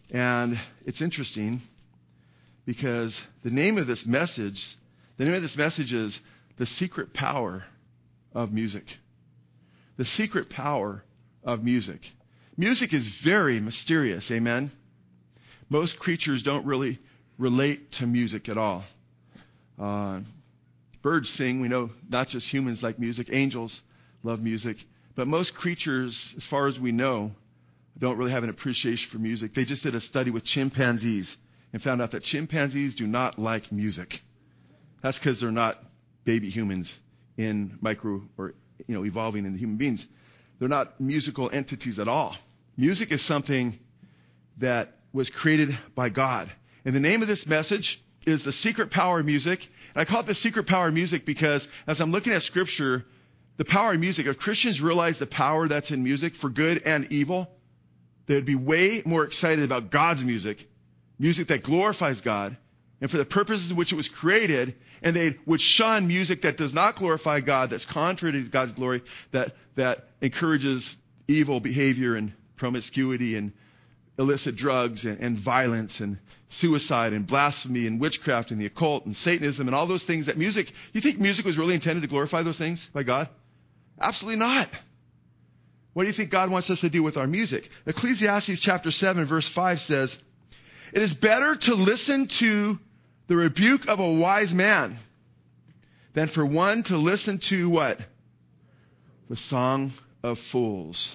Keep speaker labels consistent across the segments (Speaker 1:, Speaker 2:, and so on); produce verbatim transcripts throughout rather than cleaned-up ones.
Speaker 1: And it's interesting because the name of this message, the name of this message is The Secret Power of Music. The secret power of music. Music is very mysterious, amen? Most creatures don't really relate to music at all. Uh, birds sing. We know not just humans like music. Angels love music. But most creatures, as far as we know, don't really have an appreciation for music. They just did a study with chimpanzees and found out that chimpanzees do not like music. That's because they're not baby humans in micro or, you know, evolving into human beings. They're not musical entities at all. Music is something that was created by God. And the name of this message is The Secret Power of Music. And I call it The Secret Power of Music because as I'm looking at Scripture, the power of music, if Christians realize the power that's in music for good and evil, they would be way more excited about God's music, music that glorifies God, and for the purposes in which it was created, and they would shun music that does not glorify God, that's contrary to God's glory, that, that encourages evil behavior and promiscuity and illicit drugs and, and violence and suicide and blasphemy and witchcraft and the occult and Satanism and all those things that music, you think music was really intended to glorify those things by God? Absolutely not. What do you think God wants us to do with our music? Ecclesiastes chapter seven verse five says, "It is better to listen to the rebuke of a wise man than for one to listen to what? The song of fools."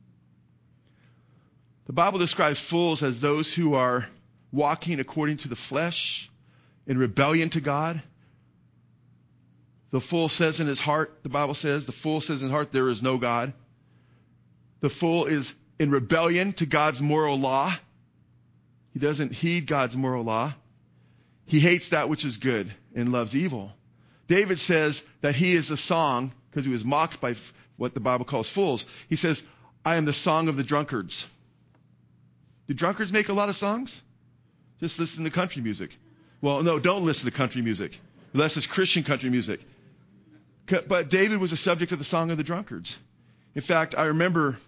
Speaker 1: The Bible describes fools as those who are walking according to the flesh, in rebellion to God. The fool says in his heart, the Bible says, the fool says in his heart, there is no God. The fool is in rebellion to God's moral law. He doesn't heed God's moral law. He hates that which is good and loves evil. David says that he is a song, because he was mocked by what the Bible calls fools. He says, "I am the song of the drunkards." Do drunkards make a lot of songs? Just listen to country music. Well, no, don't listen to country music, unless it's Christian country music. But David was the subject of the song of the drunkards. In fact, I remember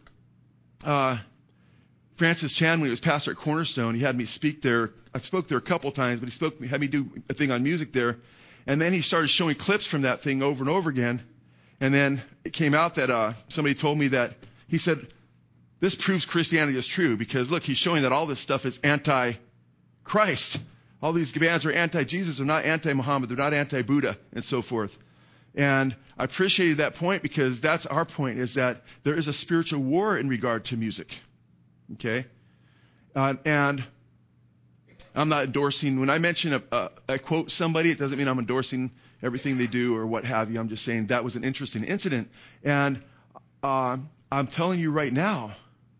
Speaker 1: uh, Francis Chan, when he was pastor at Cornerstone, he had me speak there. I spoke there a couple times, but he spoke, had me do a thing on music there. And then he started showing clips from that thing over and over again. And then it came out that uh, somebody told me that, he said, this proves Christianity is true because, look, he's showing that all this stuff is anti-Christ. All these bands are anti-Jesus. They're not anti-Muhammad. They're not anti-Buddha and so forth. And I appreciated that point because that's our point, is that there is a spiritual war in regard to music. Okay? Uh, and I'm not endorsing, when I mention a, a, I quote somebody, it doesn't mean I'm endorsing everything they do or what have you. I'm just saying that was an interesting incident. And uh, I'm telling you right now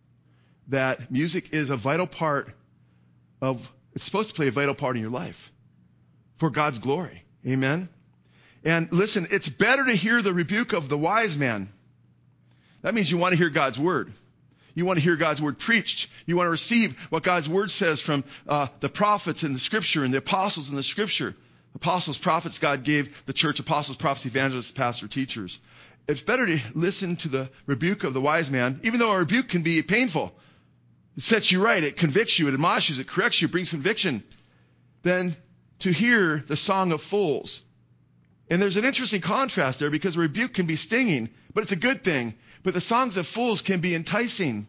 Speaker 1: that music is a vital part of, it's supposed to play a vital part in your life for God's glory. Amen? And listen, it's better to hear the rebuke of the wise man. That means you want to hear God's word. You want to hear God's word preached. You want to receive what God's word says from uh, the prophets in the scripture and the apostles in the scripture. Apostles, prophets, God gave the church apostles, prophets, evangelists, pastors, teachers. It's better to listen to the rebuke of the wise man, even though a rebuke can be painful. It sets you right. It convicts you. It admonishes. It corrects you. It brings conviction. Than to hear the song of fools. And there's an interesting contrast there because a rebuke can be stinging, but it's a good thing. But the songs of fools can be enticing.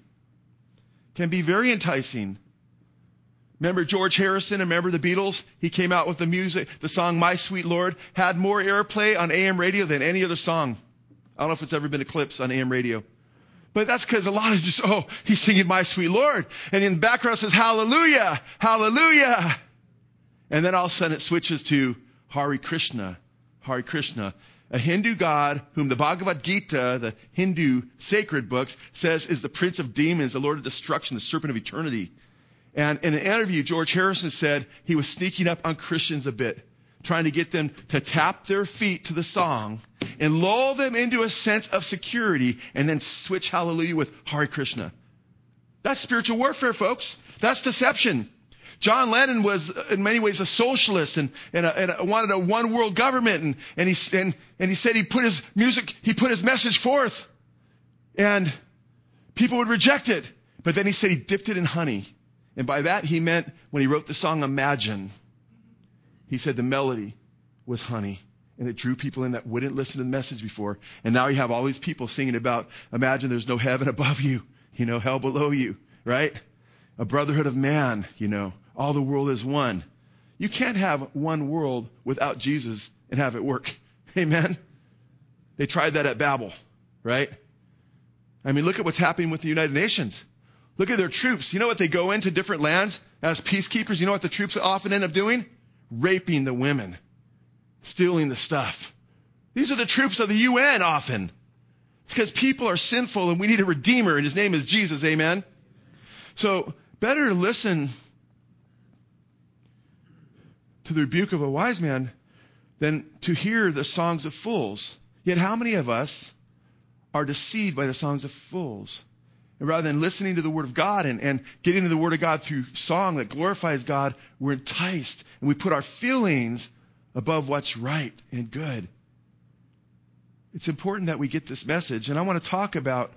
Speaker 1: Can be very enticing. Remember George Harrison? Remember the Beatles? He came out with the music, the song My Sweet Lord, had more airplay on A M radio than any other song. I don't know if it's ever been eclipsed on A M radio. But that's because a lot of just, oh, he's singing My Sweet Lord. And in the background it says, hallelujah, hallelujah. And then all of a sudden it switches to Hare Krishna, Hare Krishna. A Hindu god whom the Bhagavad Gita, the Hindu sacred books, says is the prince of demons, the lord of destruction, the serpent of eternity. And in an interview, George Harrison said he was sneaking up on Christians a bit, trying to get them to tap their feet to the song and lull them into a sense of security and then switch hallelujah with Hare Krishna. That's spiritual warfare, folks. That's deception. John Lennon was in many ways a socialist and, and, a, and a, wanted a one world government. And, and, he, and, and he said he put his music, he put his message forth and people would reject it. But then he said he dipped it in honey And by that, he meant when he wrote the song Imagine, he said the melody was honey. And it drew people in that wouldn't listen to the message before. And now you have all these people singing about, imagine there's no heaven above you, you know, hell below you, right? A brotherhood of man, you know, all the world is one. You can't have one world without Jesus and have it work. Amen? They tried that at Babel, right? I mean, look at what's happening with the United Nations. Look at their troops. You know what? They go into different lands as peacekeepers. You know what the troops often end up doing? Raping the women. Stealing the stuff. These are the troops of the U N often. It's because people are sinful and we need a redeemer, and his name is Jesus. Amen? So, better to listen to the rebuke of a wise man than to hear the songs of fools. Yet how many of us are deceived by the songs of fools? And rather than listening to the Word of God and, and getting to the Word of God through song that glorifies God, we're enticed and we put our feelings above what's right and good. It's important that we get this message. And I want to talk about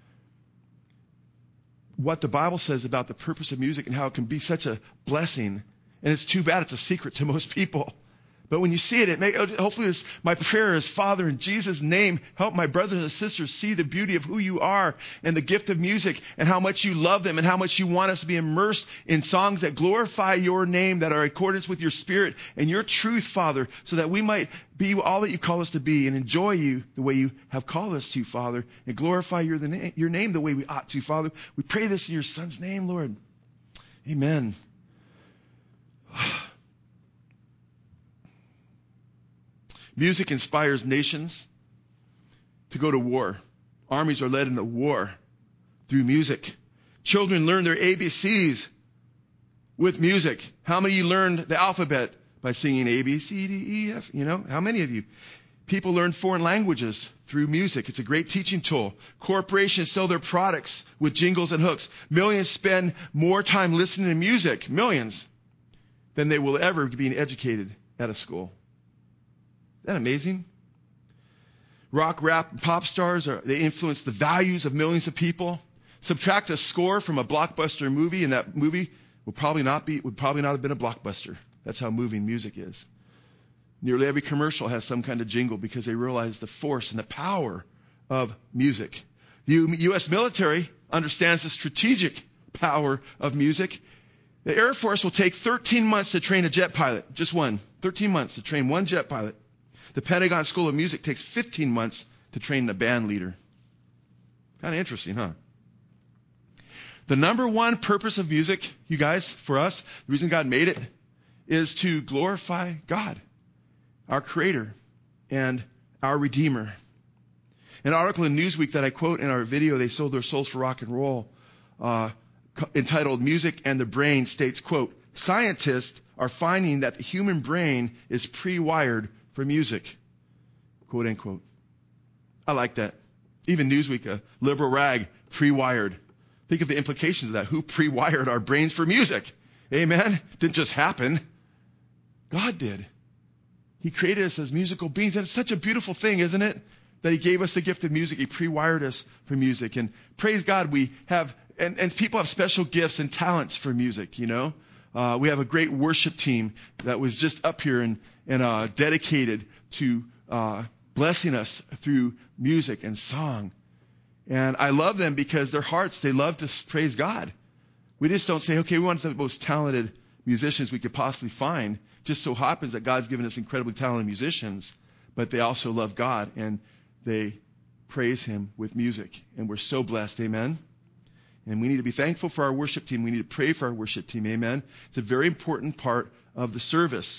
Speaker 1: what the Bible says about the purpose of music and how it can be such a blessing. And it's too bad it's a secret to most people. But when you see it, it may, hopefully this, my prayer is, Father, in Jesus' name, help my brothers and sisters see the beauty of who you are and the gift of music and how much you love them and how much you want us to be immersed in songs that glorify your name, that are in accordance with your spirit and your truth, Father, so that we might be all that you call us to be and enjoy you the way you have called us to, Father, and glorify your, the na- your name the way we ought to, Father. We pray this in your Son's name, Lord. Amen. Music inspires nations to go to war. Armies are led into war through music. Children learn their A B Cs with music. How many of you learned the alphabet by singing A, B, C, D, E, F? You know, how many of you? People learn foreign languages through music. It's a great teaching tool. Corporations sell their products with jingles and hooks. Millions spend more time listening to music, millions, than they will ever be being educated at a school. Isn't that amazing? Rock, rap, and pop stars, are, they influence the values of millions of people. Subtract a score from a blockbuster movie, and that movie will probably not be would probably not have been a blockbuster. That's how moving music is. Nearly every commercial has some kind of jingle because they realize the force and the power of music. The U S military understands the strategic power of music. The Air Force will take thirteen months to train a jet pilot, just one. thirteen months to train one jet pilot. The Pentagon School of Music takes fifteen months to train a band leader. Kind of interesting, huh? The number one purpose of music, you guys, for us, the reason God made it, is to glorify God, our Creator, and our Redeemer. An article in Newsweek that I quote in our video, They Sold Their Souls for Rock and Roll, uh, entitled Music and the Brain, states, quote, scientists are finding that the human brain is pre-wired for music, quote unquote. I like that. Even Newsweek, a liberal rag, pre-wired. Think of the implications of that. Who pre-wired our brains for music? Amen? Didn't just happen. God did. He created us as musical beings. And it's such a beautiful thing, isn't it? That he gave us the gift of music. He pre-wired us for music. And praise God, we have, and, and people have special gifts and talents for music, you know. Uh, we have a great worship team that was just up here and, and uh, dedicated to uh, blessing us through music and song. And I love them because their hearts, they love to praise God. We just don't say, okay, we want the most talented musicians we could possibly find. Just so happens that God's given us incredibly talented musicians, but they also love God and they praise him with music. And we're so blessed. Amen. And we need to be thankful for our worship team. We need to pray for our worship team. Amen. It's a very important part of the service.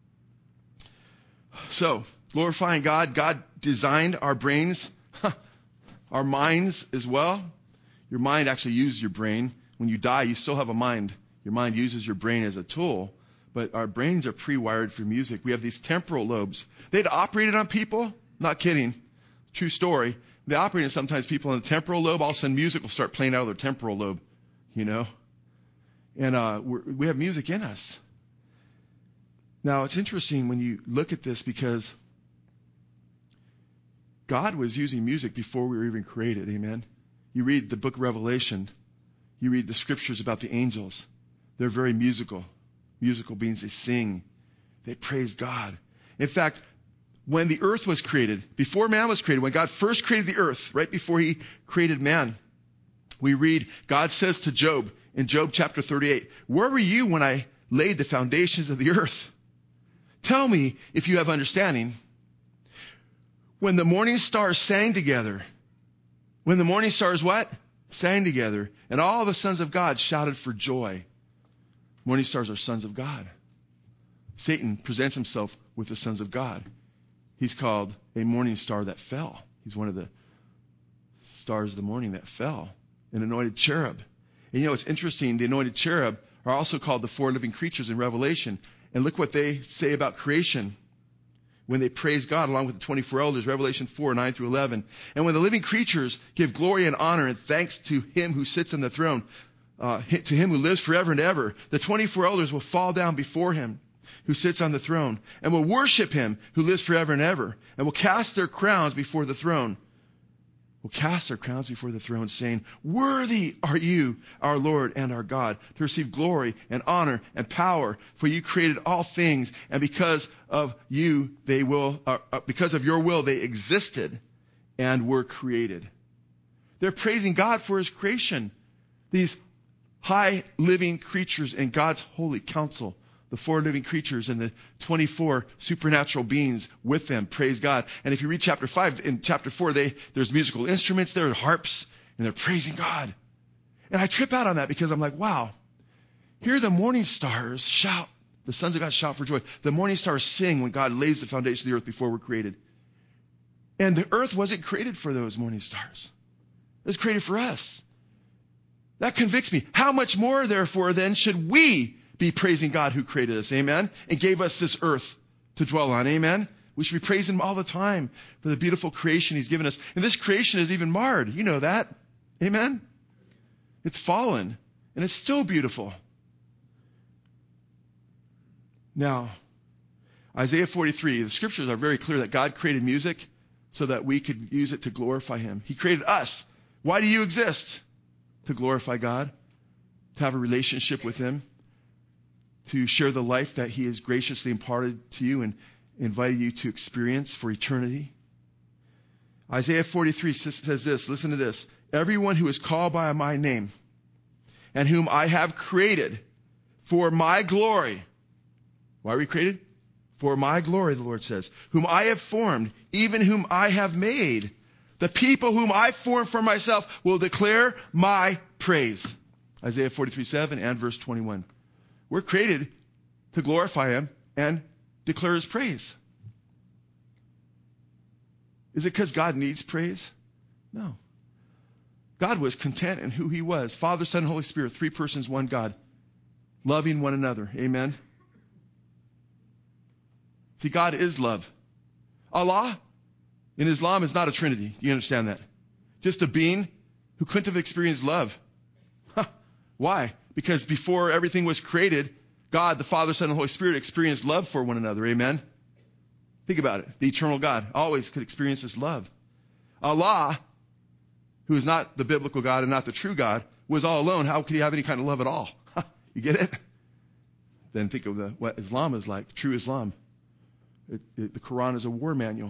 Speaker 1: So, glorifying God. God designed our brains, our minds as well. Your mind actually uses your brain. When you die, you still have a mind. Your mind uses your brain as a tool. But our brains are pre-wired for music. We have these temporal lobes. They'd operated on people. Not kidding. True story. They operate on sometimes people in the temporal lobe. All of a sudden, music will start playing out of their temporal lobe, you know. And uh, we're, we have music in us. Now, it's interesting when you look at this because God was using music before we were even created, amen. You read the book of Revelation. You read the scriptures about the angels. They're very musical. Musical beings. They sing. They praise God. In fact, when the earth was created, before man was created, when God first created the earth, right before he created man, we read, God says to Job in Job chapter thirty-eight, where were you when I laid the foundations of the earth? Tell me if you have understanding. When the morning stars sang together, when the morning stars what? Sang together, and all the sons of God shouted for joy. Morning stars are sons of God. Satan presents himself with the sons of God. He's called a morning star that fell. He's one of the stars of the morning that fell. An anointed cherub. And you know, it's interesting. The anointed cherub are also called the four living creatures in Revelation. And look what they say about creation when they praise God along with the twenty-four elders, Revelation four, nine through eleven. And when the living creatures give glory and honor and thanks to him who sits on the throne, uh, to him who lives forever and ever, the twenty-four elders will fall down before him who sits on the throne, and will worship him who lives forever and ever, and will cast their crowns before the throne. Will cast their crowns before the throne, saying, worthy are you, our Lord and our God, to receive glory and honor and power, for you created all things, and because of you they will, uh, because of your will they existed and were created. They're praising God for his creation. These high living creatures in God's holy council. The four living creatures and the twenty-four supernatural beings with them. Praise God. And if you read chapter five, in chapter four, they, there's musical instruments, there are harps, and they're praising God. And I trip out on that because I'm like, wow, here the morning stars shout. The sons of God shout for joy. The morning stars sing when God lays the foundation of the earth before we're created. And the earth wasn't created for those morning stars. It was created for us. That convicts me. How much more, therefore, then, should we be praising God who created us, amen, and gave us this earth to dwell on, amen? We should be praising him all the time for the beautiful creation he's given us. And this creation is even marred. You know that, amen? It's fallen, and it's still beautiful. Now, Isaiah forty-three, the scriptures are very clear that God created music so that we could use it to glorify him. He created us. Why do you exist? To glorify God, to have a relationship with him, to share the life that he has graciously imparted to you and invited you to experience for eternity. Isaiah forty-three says this, listen to this. Everyone who is called by my name and whom I have created for my glory. Why are we created? For my glory, the Lord says. Whom I have formed, even whom I have made. The people whom I formed for myself will declare my praise. Isaiah forty-three, seven and verse twenty-one. We're created to glorify him and declare his praise. Is it because God needs praise? No. God was content in who he was. Father, Son, and Holy Spirit, three persons, one God, loving one another. Amen. See, God is love. Allah in Islam is not a trinity. Do you understand that? Just a being who couldn't have experienced love. Huh. Why? Because before everything was created, God, the Father, Son, and Holy Spirit experienced love for one another. Amen? Think about it. The eternal God always could experience this love. Allah, who is not the biblical God and not the true God, was all alone. How could he have any kind of love at all? You get it? Then think of the, what Islam is like, true Islam. It, it, the Quran is a war manual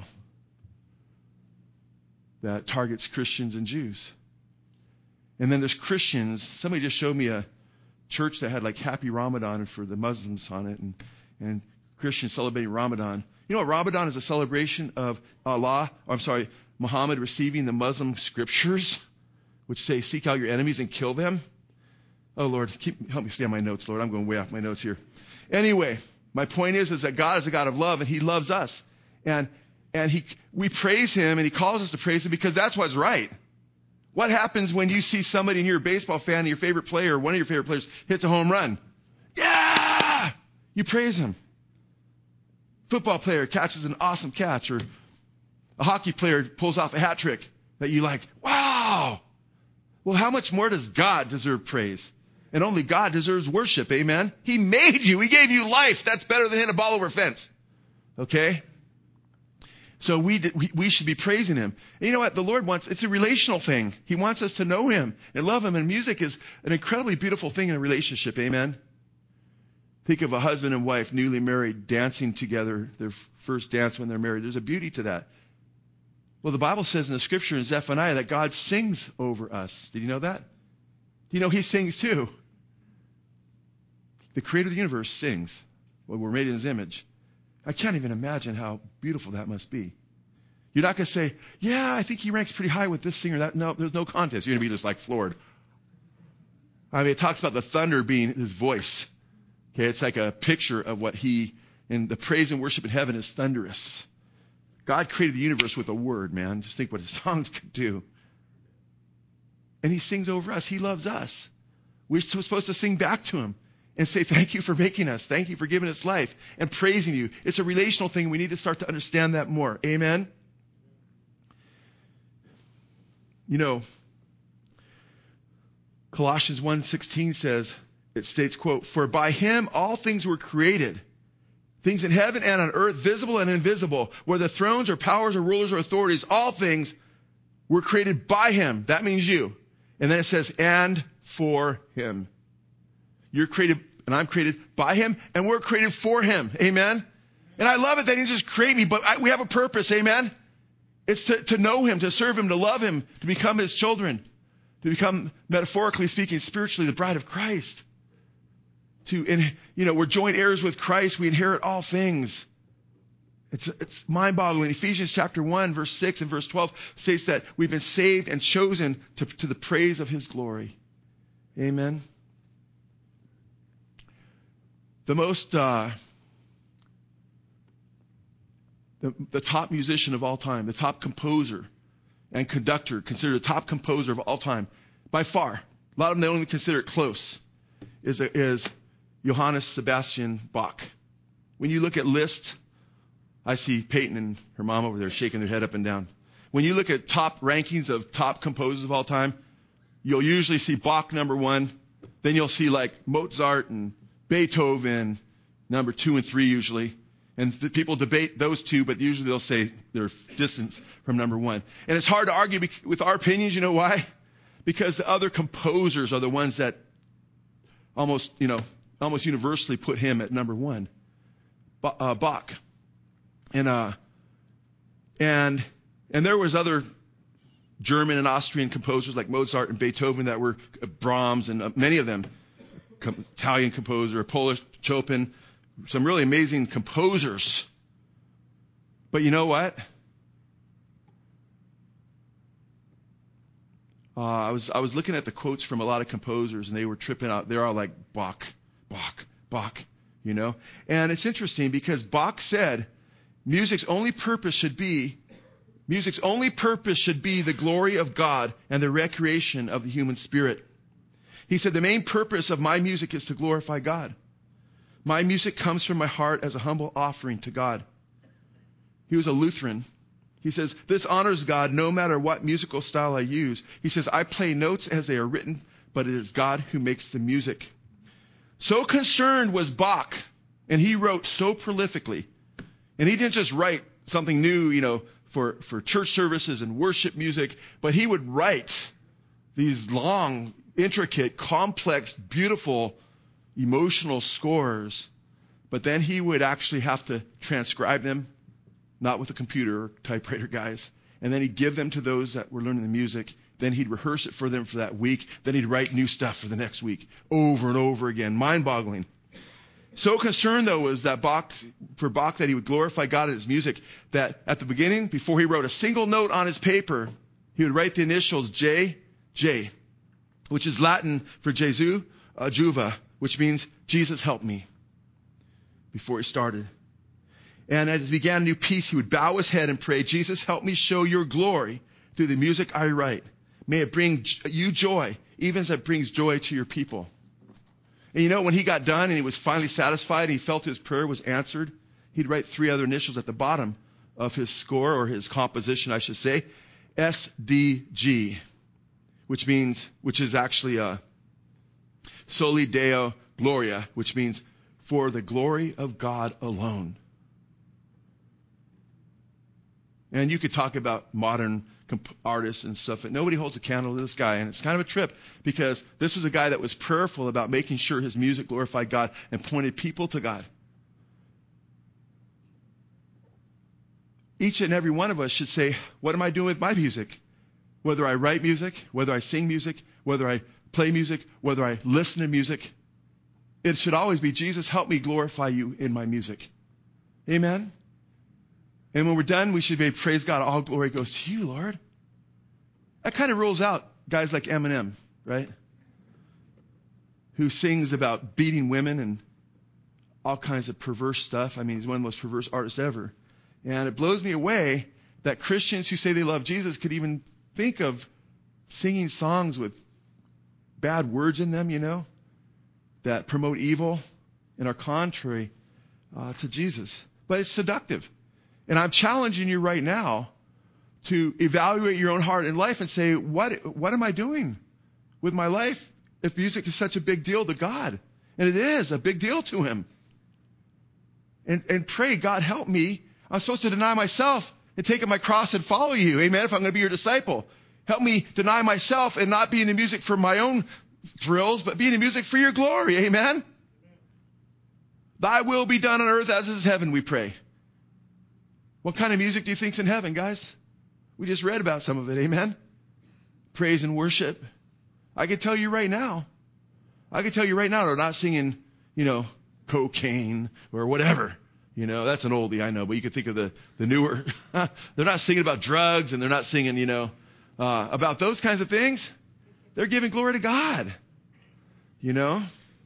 Speaker 1: that targets Christians and Jews. And then there's Christians. Somebody just showed me a church that had like Happy Ramadan for the Muslims on it, and, and Christians celebrating Ramadan. You know what? Ramadan is a celebration of Allah, or I'm sorry, Muhammad receiving the Muslim scriptures, which say, seek out your enemies and kill them. Oh, Lord, keep, help me stay on my notes, Lord. I'm going way off my notes here. Anyway, my point is, is that God is a God of love, and he loves us. And, and he, we praise him, and he calls us to praise him because that's what's right. What happens when you see somebody and you're a baseball fan and your favorite player, or one of your favorite players, hits a home run? Yeah! You praise him. Football player catches an awesome catch, or a hockey player pulls off a hat trick that you like. Wow! Well, how much more does God deserve praise? And only God deserves worship, amen? He made you. He gave you life. That's better than hitting a ball over a fence. Okay? So we, we we should be praising him. And you know what? The Lord wants, it's a relational thing. He wants us to know him and love him. And music is an incredibly beautiful thing in a relationship. Amen? Think of a husband and wife, newly married, dancing together, their first dance when they're married. There's a beauty to that. Well, the Bible says in the scripture in Zephaniah that God sings over us. Did you know that? Do you know he sings too? The creator of the universe sings. Well, we're made in his image. I can't even imagine how beautiful that must be. You're not going to say, yeah, I think he ranks pretty high with this singer. That, no, there's no contest. You're going to be just like floored. I mean, it talks about the thunder being his voice. Okay, it's like a picture of what he, and the praise and worship in heaven is thunderous. God created the universe with a word, man. Just think what his songs could do. And he sings over us. He loves us. We're supposed to sing back to him and say, thank you for making us. Thank you for giving us life and praising you. It's a relational thing. We need to start to understand that more. Amen? You know, Colossians one sixteen says, it states, quote, for by him all things were created, things in heaven and on earth, visible and invisible, whether thrones or powers or rulers or authorities, all things were created by him. That means you. And then it says, and for him. You're created, and I'm created by him, and we're created for him. Amen? And I love it that he didn't just create me, but I, we have a purpose. Amen? It's to, to know him, to serve him, to love him, to become his children, to become, metaphorically speaking, spiritually, the bride of Christ. To, in, you know, we're joint heirs with Christ. We inherit all things. It's, it's mind-boggling. Ephesians chapter one, verse six and verse twelve states that we've been saved and chosen to, to the praise of his glory. Amen. The most, uh, the, the top musician of all time, the top composer and conductor, considered the top composer of all time, by far, a lot of them they only consider it close, is, a, is Johannes Sebastian Bach. When you look at Liszt, I see Peyton and her mom over there shaking their head up and down. When you look at top rankings of top composers of all time, you'll usually see Bach number one. Then you'll see like Mozart and Beethoven number two and three usually. And the people debate those two, but usually they'll say they're distant from number one. And it's hard to argue with our opinions. You know why? Because the other composers are the ones that almost, you know, almost universally put him at number one. Uh, Bach. And, uh, and, and there was other German and Austrian composers like Mozart and Beethoven that were uh, Brahms and uh, many of them, com- Italian composer, Polish Chopin, some really amazing composers. But you know what? Uh, I was, I was looking at the quotes from a lot of composers and they were tripping out. They're all like Bach, Bach, Bach, you know? And it's interesting because Bach said, Music's only purpose should be, music's only purpose should be the glory of God and the recreation of the human spirit. He said, the main purpose of my music is to glorify God. My music comes from my heart as a humble offering to God. He was a Lutheran. He says, this honors God no matter what musical style I use. He says, I play notes as they are written, but it is God who makes the music. So concerned was Bach, and he wrote so prolifically. And he didn't just write something new, you know, for, for church services and worship music, but he would write these long, intricate, complex, beautiful, emotional scores. But then he would actually have to transcribe them, not with a computer or typewriter guys. And then he'd give them to those that were learning the music. Then he'd rehearse it for them for that week. Then he'd write new stuff for the next week, over and over again. Mind-boggling. So concerned, though, was that Bach, for Bach that he would glorify God in his music, that at the beginning, before he wrote a single note on his paper, he would write the initials J, J, which is Latin for Jesu, uh, Juva, which means Jesus help me, before he started. And as he began a new piece, he would bow his head and pray, Jesus, help me show your glory through the music I write. May it bring you joy, even as it brings joy to your people. And you know, when he got done and he was finally satisfied and he felt his prayer was answered, he'd write three other initials at the bottom of his score, or his composition, I should say, S D G, which means, which is actually a Soli Deo Gloria, which means for the glory of God alone. And you could talk about modern comp- artists and stuff, but nobody holds a candle to this guy. And it's kind of a trip because this was a guy that was prayerful about making sure his music glorified God and pointed people to God. Each and every one of us should say, what am I doing with my music? Whether I write music, whether I sing music, whether I play music, whether I listen to music, it should always be, Jesus, help me glorify you in my music. Amen? And when we're done, we should be, praise God, all glory goes to you, Lord. That kind of rules out guys like Eminem, right? Who sings about beating women and all kinds of perverse stuff. I mean, he's one of the most perverse artists ever. And it blows me away that Christians who say they love Jesus could even think of singing songs with bad words in them, you know, that promote evil and are contrary uh, to Jesus. But it's seductive. And I'm challenging you right now to evaluate your own heart and life and say, what, what am I doing with my life if music is such a big deal to God? And it is a big deal to him. And, and pray, God, help me. I'm supposed to deny myself and take up my cross and follow you. Amen. If I'm going to be your disciple, help me deny myself and not be in the music for my own thrills, but be in the music for your glory. Amen. Thy will be done on earth as is heaven, we pray. What kind of music do you think's in heaven, guys? We just read about some of it. Amen. Praise and worship. I can tell you right now. I can tell you right now, they're not singing, you know, cocaine or whatever. You know, that's an oldie, I know, but you could think of the, the newer. They're not singing about drugs and they're not singing, you know, uh, about those kinds of things. They're giving glory to God. You know?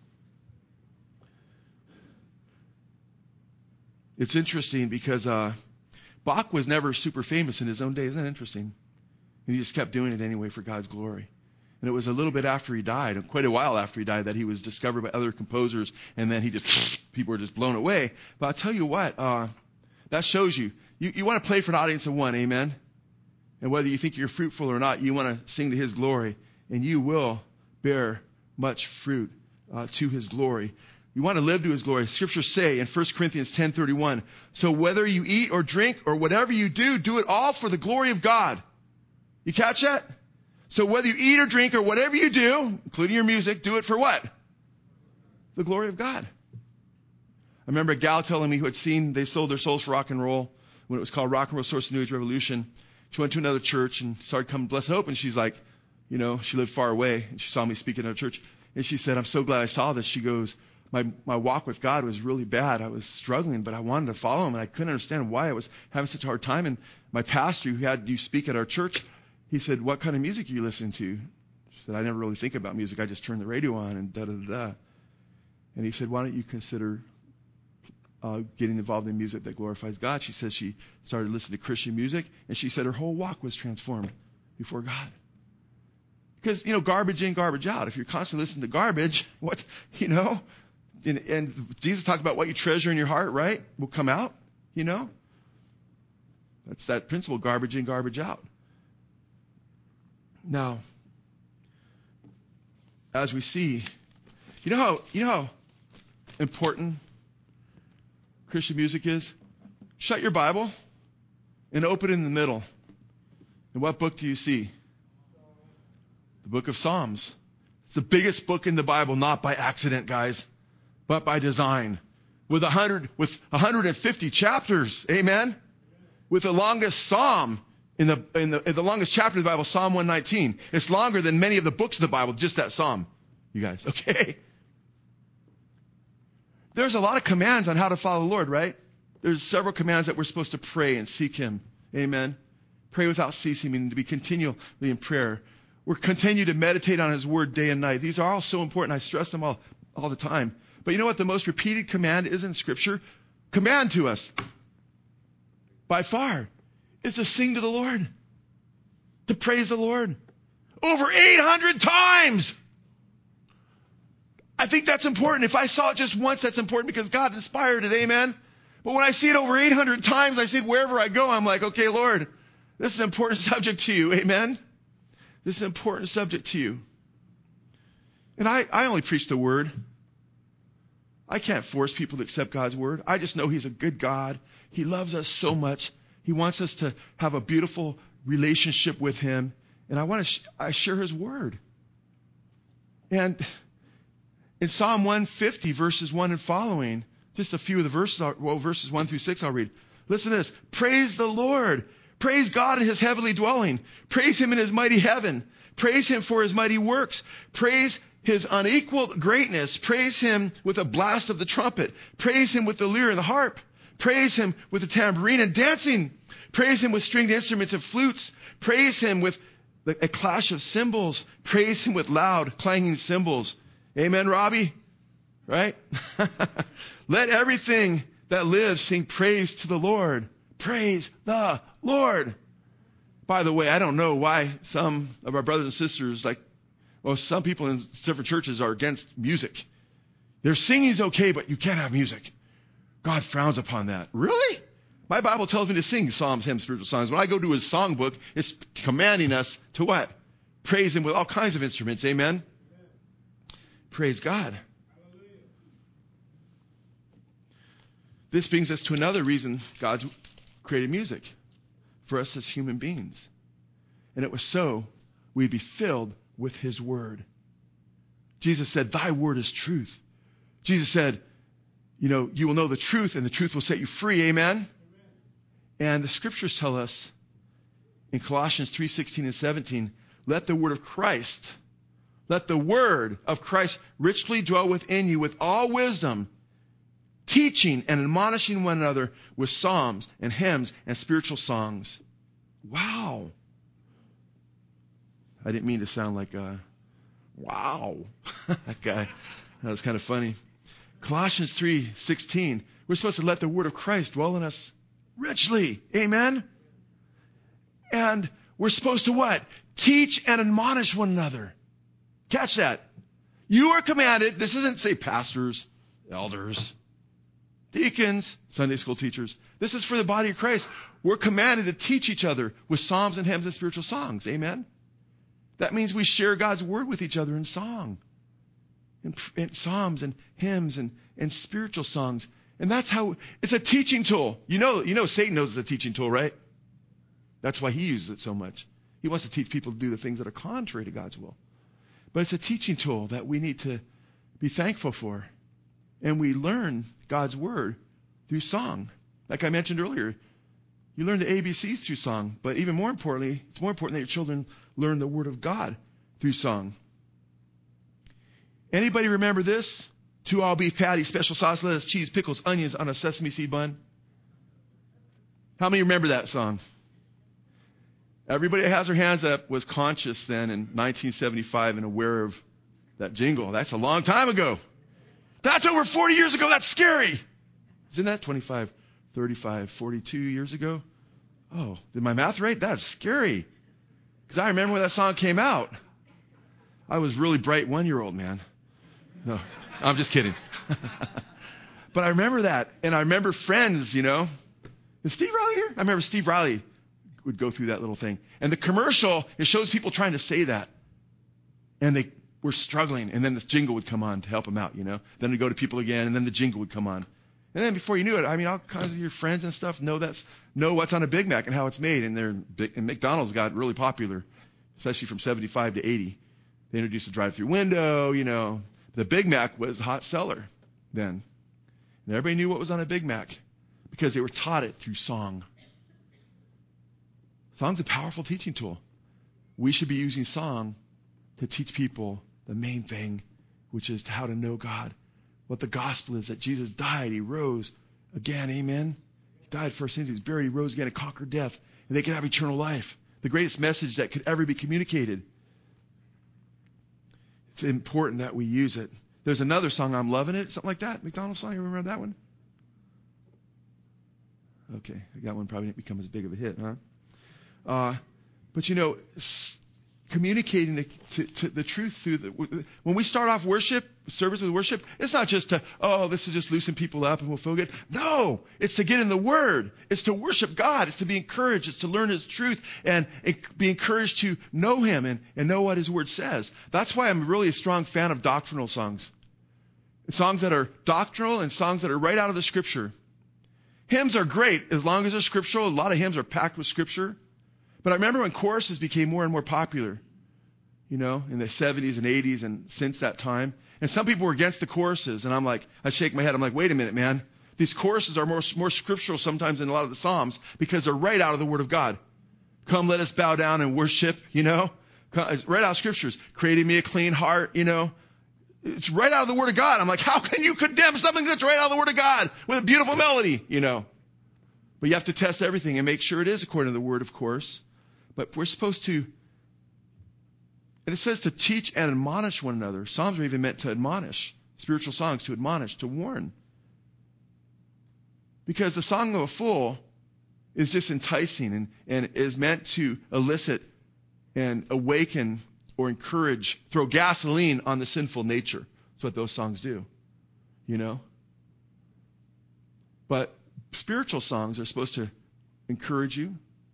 Speaker 1: It's interesting because uh, Bach was never super famous in his own day. Isn't that interesting? And he just kept doing it anyway for God's glory. And it was a little bit after he died, quite a while after he died, that he was discovered by other composers, and then he just, people were just blown away. But I'll tell you what, uh, that shows you, you, you want to play for an audience of one, amen? And whether you think you're fruitful or not, you want to sing to his glory, and you will bear much fruit uh, to his glory. You want to live to his glory. Scriptures say in First Corinthians ten thirty-one, so whether you eat or drink or whatever you do, do it all for the glory of God. You catch that? So whether you eat or drink or whatever you do, including your music, do it for what? The glory of God. I remember a gal telling me who had seen, they sold their souls for rock and roll when it was called Rock and Roll Source of New Age Revolution. She went to another church and started coming to Blessed Hope, and she's like, you know, she lived far away, and she saw me speak at our church, and she said, I'm so glad I saw this. She goes, my, my walk with God was really bad. I was struggling, but I wanted to follow him, and I couldn't understand why I was having such a hard time. And my pastor, who had you speak at our church, he said, what kind of music are you listening to? She said, I never really think about music. I just turn the radio on and da-da-da-da. And he said, why don't you consider uh, getting involved in music that glorifies God? She said she started listening to Christian music, and she said her whole walk was transformed before God. Because, you know, garbage in, garbage out. If you're constantly listening to garbage, what, you know, and, and Jesus talked about what you treasure in your heart, right, will come out, you know. That's that principle, garbage in, garbage out. Now, as we see, you know how you know how important Christian music is? Shut your Bible and open it in the middle. And what book do you see? The book of Psalms. It's the biggest book in the Bible, not by accident, guys, but by design. With a hundred, with one hundred fifty chapters, amen? With the longest psalm in the, in the, in the longest chapter of the Bible, Psalm one nineteen. It's longer than many of the books of the Bible, just that psalm, you guys, okay? There's a lot of commands on how to follow the Lord, right? There's several commands that we're supposed to pray and seek him. Amen? Pray without ceasing, meaning to be continually in prayer. We're continue to meditate on his word day and night. These are all so important. I stress them all, all the time. But you know what the most repeated command is in Scripture? Command to us. By far. Is to sing to the Lord. To praise the Lord. Over eight hundred times. I think that's important. If I saw it just once, that's important because God inspired it. Amen. But when I see it over eight hundred times, I see it wherever I go. I'm like, okay, Lord, this is an important subject to you. Amen. This is an important subject to you. And I, I only preach the word. I can't force people to accept God's word. I just know he's a good God. He loves us so much. He wants us to have a beautiful relationship with him. And I want to sh- I share his word. And in Psalm one fifty, verses one and following, just a few of the verses, well, verses one through six I'll read. Listen to this. Praise the Lord. Praise God in his heavenly dwelling. Praise him in his mighty heaven. Praise him for his mighty works. Praise his unequaled greatness. Praise him with a blast of the trumpet. Praise him with the lyre and the harp. Praise him with the tambourine and dancing. Praise him with stringed instruments and flutes. Praise him with a clash of cymbals. Praise him with loud clanging cymbals. Amen, Robbie? Right? Let everything that lives sing praise to the Lord. Praise the Lord. By the way, I don't know why some of our brothers and sisters, like, well, some people in different churches are against music. Their singing's okay, but you can't have music. God frowns upon that. Really? My Bible tells me to sing psalms, hymns, spiritual songs. When I go to his songbook, it's commanding us to what? Praise him with all kinds of instruments. Amen? Amen. Praise God. Hallelujah. This brings us to another reason God created music. For us as human beings. And it was so we'd be filled with his word. Jesus said, thy word is truth. Jesus said, you know, you will know the truth and the truth will set you free. Amen? Amen. And the scriptures tell us in Colossians three sixteen and seventeen, let the word of Christ, let the word of Christ richly dwell within you with all wisdom, teaching and admonishing one another with psalms and hymns and spiritual songs. Wow. I didn't mean to sound like a wow. That guy. That was kind of funny. Colossians three sixteen. We're supposed to let the word of Christ dwell in us richly. Amen? And we're supposed to what? Teach and admonish one another. Catch that. You are commanded. This isn't, say, pastors, elders, deacons, Sunday school teachers. This is for the body of Christ. We're commanded to teach each other with psalms and hymns and spiritual songs. Amen? That means we share God's word with each other in song. In, in psalms and hymns and, and spiritual songs. And that's how, it's a teaching tool. You know, you know Satan knows it's a teaching tool, right? That's why he uses it so much. He wants to teach people to do the things that are contrary to God's will. But it's a teaching tool that we need to be thankful for. And we learn God's word through song. Like I mentioned earlier, you learn the A B Cs through song. But even more importantly, it's more important that your children learn the word of God through song. Anybody remember this? Two all beef patties, special sauce, lettuce, cheese, pickles, onions on a sesame seed bun. How many remember that song? Everybody that has their hands up was conscious then in nineteen seventy-five and aware of that jingle. That's a long time ago. That's over forty years ago. That's scary. Isn't that twenty-five, thirty-five, forty-two years ago? Oh, did my math right? That's scary. Because I remember when that song came out. I was really bright one-year-old, man. No, I'm just kidding. But I remember that. And I remember Friends, you know. Is Steve Riley here? I remember Steve Riley would go through that little thing. And the commercial, it shows people trying to say that. And they were struggling. And then the jingle would come on to help them out, you know. Then they'd go to people again, and then the jingle would come on. And then before you knew it, I mean, all kinds of your friends and stuff know that's know what's on a Big Mac and how it's made. And, they're, and McDonald's got really popular, especially from seventy-five to eighty. They introduced a drive-through window, you know. The Big Mac was a hot seller then. And everybody knew what was on a Big Mac because they were taught it through song. Song's a powerful teaching tool. We should be using song to teach people the main thing, which is how to know God. What the gospel is, that Jesus died, he rose again, amen? He died for our sins, he was buried, he rose again and conquered death, and they could have eternal life. The greatest message that could ever be communicated. It's important that we use it. There's another song, I'm Loving It, something like that. McDonald's song, you remember that one? Okay, that one probably didn't become as big of a hit, huh? Uh, but you know, s- communicating the, to, to the truth through the, when we start off worship, service with worship, it's not just to, oh, this is just loosen people up and we'll feel good. No, it's to get in the Word. It's to worship God. It's to be encouraged. It's to learn His truth and, and be encouraged to know Him and, and know what His Word says. That's why I'm really a strong fan of doctrinal songs. Songs that are doctrinal and songs that are right out of the Scripture. Hymns are great as long as they're scriptural. A lot of hymns are packed with scripture. But I remember when choruses became more and more popular, you know, in the seventies and eighties and since that time. And some people were against the choruses. And I'm like, I shake my head. I'm like, wait a minute, man. These choruses are more, more scriptural sometimes than a lot of the Psalms because they're right out of the Word of God. Come, let us bow down and worship, you know. Right out of scriptures. Creating me a clean heart, you know. It's right out of the Word of God. I'm like, how can you condemn something that's right out of the Word of God with a beautiful melody, you know? But you have to test everything and make sure it is according to the Word, of course. But we're supposed to, and it says to teach and admonish one another. Psalms are even meant to admonish. Spiritual songs to admonish, to warn. Because the song of a fool is just enticing and, and is meant to elicit and awaken or encourage, throw gasoline on the sinful nature. That's what those songs do, you know. But spiritual songs are supposed to encourage you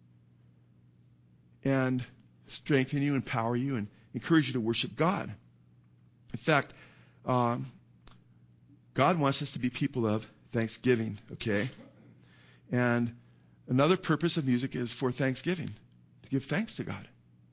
Speaker 1: and strengthen you, empower you, and encourage you to worship God. In fact, um, God wants us to be people of thanksgiving, okay? And another purpose of music is for thanksgiving, to give thanks to God.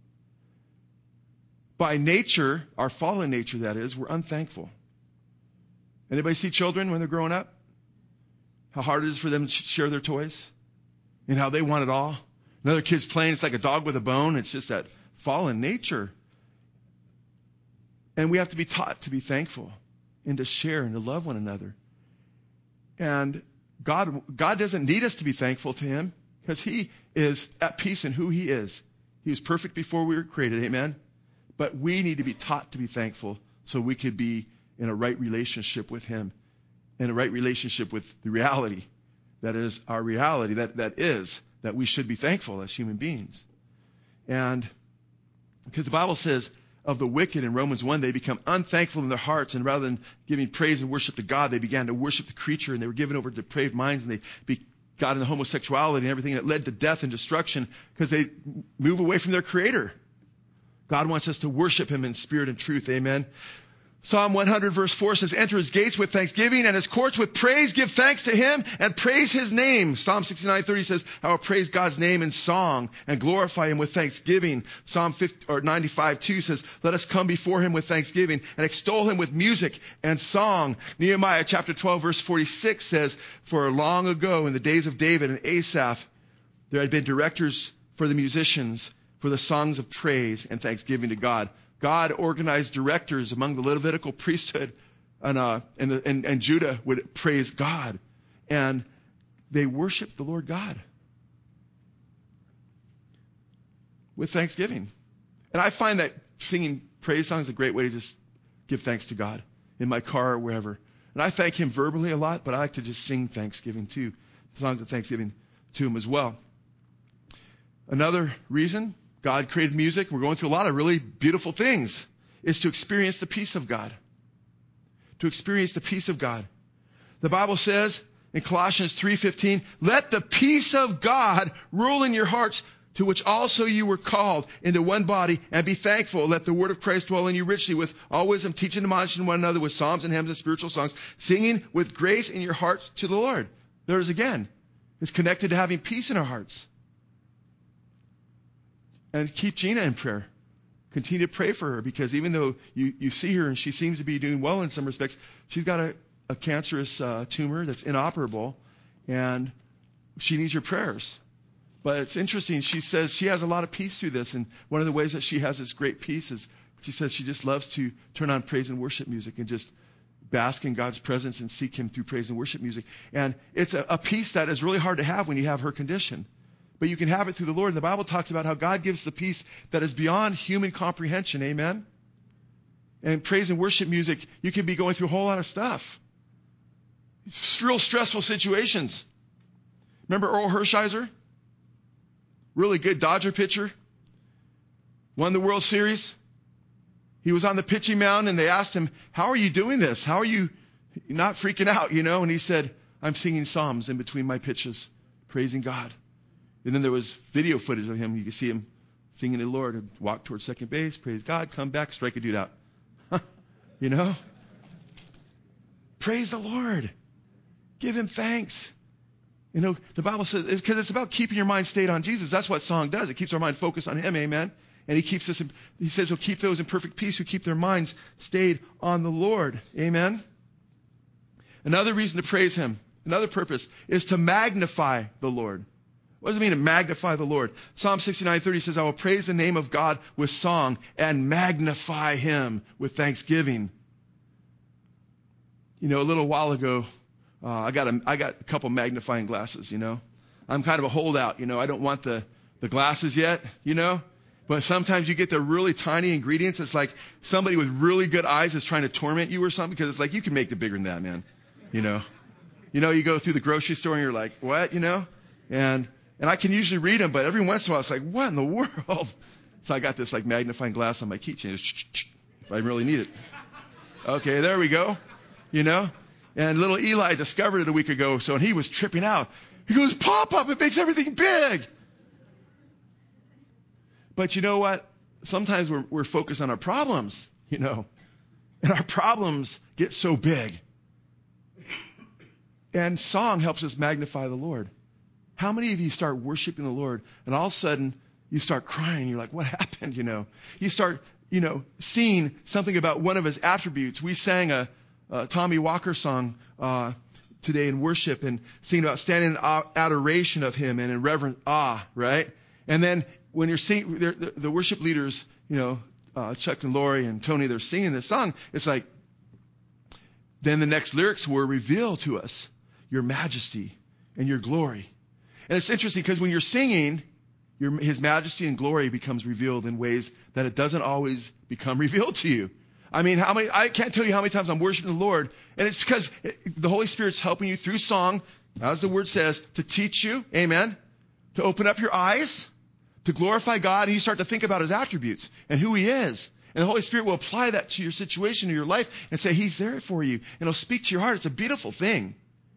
Speaker 1: By nature, our fallen nature, that is, we're unthankful. Anybody see children when they're growing up? How hard it is for them to share their toys? And how they want it all? Another kid's playing, it's like a dog with a bone. It's just that fallen nature. And we have to be taught to be thankful and to share and to love one another. And God, God doesn't need us to be thankful to Him because He is at peace in who He is. He was perfect before we were created. Amen? But we need to be taught to be thankful so we could be in a right relationship with Him, in a right relationship with the reality that is our reality, that, that is that we should be thankful as human beings. And because the Bible says of the wicked in Romans one, they become unthankful in their hearts, and rather than giving praise and worship to God, they began to worship the creature, and they were given over to depraved minds, and they be, got into homosexuality and everything, and it led to death and destruction because they move away from their Creator. God wants us to worship Him in spirit and truth. Amen. Psalm one hundred verse four says, enter His gates with thanksgiving and His courts with praise. Give thanks to Him and praise His name. Psalm sixty-nine thirty says, I will praise God's name in song and glorify Him with thanksgiving. Psalm fifty, or ninety-five two says, let us come before Him with thanksgiving and extol Him with music and song. Nehemiah chapter twelve verse forty-six says, for long ago in the days of David and Asaph, there had been directors for the musicians for the songs of praise and thanksgiving to God. God organized directors among the Levitical priesthood, and, uh, and, the, and, and Judah would praise God. And they worshiped the Lord God with thanksgiving. And I find that singing praise songs is a great way to just give thanks to God in my car or wherever. And I thank Him verbally a lot, but I like to just sing thanksgiving too, songs of thanksgiving to Him as well. Another reason God created music, we're going through a lot of really beautiful things, is to experience the peace of God. To experience the peace of God. The Bible says in Colossians three fifteen, let the peace of God rule in your hearts, to which also you were called into one body, and be thankful. Let the word of Christ dwell in you richly with all wisdom, teaching and admonishing one another with psalms and hymns and spiritual songs, singing with grace in your hearts to the Lord. There it is again. It's connected to having peace in our hearts. And keep Gina in prayer. Continue to pray for her, because even though you, you see her and she seems to be doing well in some respects, she's got a, a cancerous uh, tumor that's inoperable, and she needs your prayers. But it's interesting. She says she has a lot of peace through this, and one of the ways that she has this great peace is she says she just loves to turn on praise and worship music and just bask in God's presence and seek Him through praise and worship music. And it's a, a peace that is really hard to have when you have her condition. But you can have it through the Lord. And the Bible talks about how God gives the peace that is beyond human comprehension. Amen? And praise and worship music, you can be going through a whole lot of stuff. It's real stressful situations. Remember Earl Hershiser? Really good Dodger pitcher. Won the World Series. He was on the pitching mound, and they asked him, how are you doing this? How are you not freaking out, you know? And he said, I'm singing psalms in between my pitches, praising God. And then there was video footage of him. You could see him singing to the Lord and walk towards second base, praise God, come back, strike a dude out. You know? Praise the Lord. Give Him thanks. You know, the Bible says, because it's about keeping your mind stayed on Jesus. That's what song does. It keeps our mind focused on him, amen? And he keeps us, in, he says he'll keep those in perfect peace who keep their minds stayed on the Lord, amen? Another reason to praise him, another purpose, is to magnify the Lord. What does it mean to magnify the Lord? Psalm sixty-nine thirty says, I will praise the name of God with song and magnify him with thanksgiving. You know, a little while ago, uh, I got a, I got a couple magnifying glasses, you know. I'm kind of a holdout, you know. I don't want the, the glasses yet, you know. But sometimes you get the really tiny ingredients. It's like somebody with really good eyes is trying to torment you or something, because it's like you can make it bigger than that, man. You know. You know, you go through the grocery store and you're like, what, you know? And and I can usually read them, but every once in a while it's like, what in the world? So I got this like magnifying glass on my keychain if I really need it. Okay, there we go. You know? And little Eli discovered it a week ago, so and he was tripping out. He goes, pop-up, it makes everything big. But you know what? Sometimes we're, we're focused on our problems, you know. And our problems get so big. And song helps us magnify the Lord. How many of you start worshiping the Lord and all of a sudden you start crying? You're like, what happened, you know? You start, you know, seeing something about one of his attributes. We sang a, a Tommy Walker song uh, today in worship and singing about standing in adoration of him and in reverent awe, right? And then when you're singing, the, the worship leaders, you know, uh, Chuck and Lori and Tony, they're singing this song. It's like, then the next lyrics were reveal to us your majesty and your glory. And it's interesting because when you're singing, your, his majesty and glory becomes revealed in ways that it doesn't always become revealed to you. I mean, how many, I can't tell you how many times I'm worshiping the Lord, and it's because it, the Holy Spirit's helping you through song, as the word says, to teach you, amen, to open up your eyes, to glorify God, and you start to think about his attributes and who he is. And the Holy Spirit will apply that to your situation or your life and say, he's there for you. And he'll speak to your heart. It's a beautiful thing.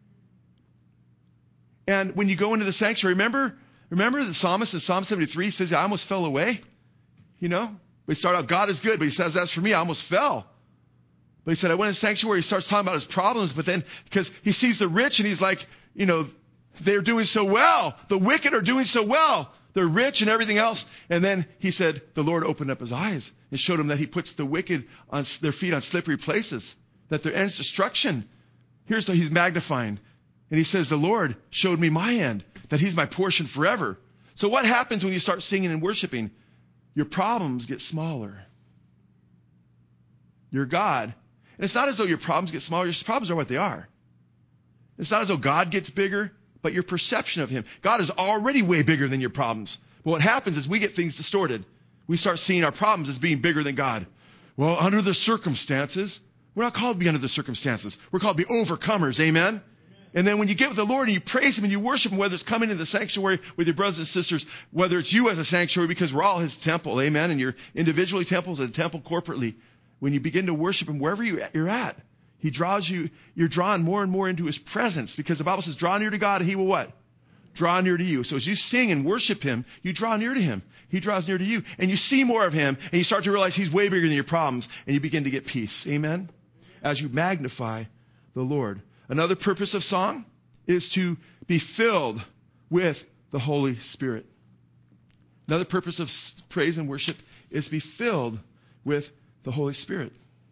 Speaker 1: And when you go into the sanctuary, remember, remember the psalmist in Psalm seventy-three says, I almost fell away. You know, we start out, God is good, but he says, as for me, I almost fell. But he said, I went in the sanctuary, he starts talking about his problems, but then, because he sees the rich and he's like, you know, they're doing so well. The wicked are doing so well. They're rich and everything else. And then he said, the Lord opened up his eyes and showed him that he puts the wicked on their feet on slippery places, that their end's destruction. Here's what he's magnifying. And he says, the Lord showed me my end, that he's my portion forever. So what happens when you start singing and worshiping? Your problems get smaller. You're God. And it's not as though your problems get smaller. Your problems are what they are. It's not as though God gets bigger, but your perception of him. God is already way bigger than your problems. But what happens is we get things distorted. We start seeing our problems as being bigger than God. Well, under the circumstances, we're not called to be under the circumstances. We're called to be overcomers. Amen? And then when you get with the Lord and you praise him and you worship him, whether it's coming into the sanctuary with your brothers and sisters, whether it's you as a sanctuary, because we're all his temple, amen, and you're individually temples and temple corporately, when you begin to worship him wherever you're at, he draws you, you're drawn more and more into his presence, because the Bible says, draw near to God and he will what? Draw near to you. So as you sing and worship him, you draw near to him. He draws near to you. And you see more of him, and you start to realize he's way bigger than your problems, and you begin to get peace. Amen? As you magnify the Lord. Another purpose of song is to be filled with the Holy Spirit. Another purpose of praise and worship is to be filled with the Holy Spirit.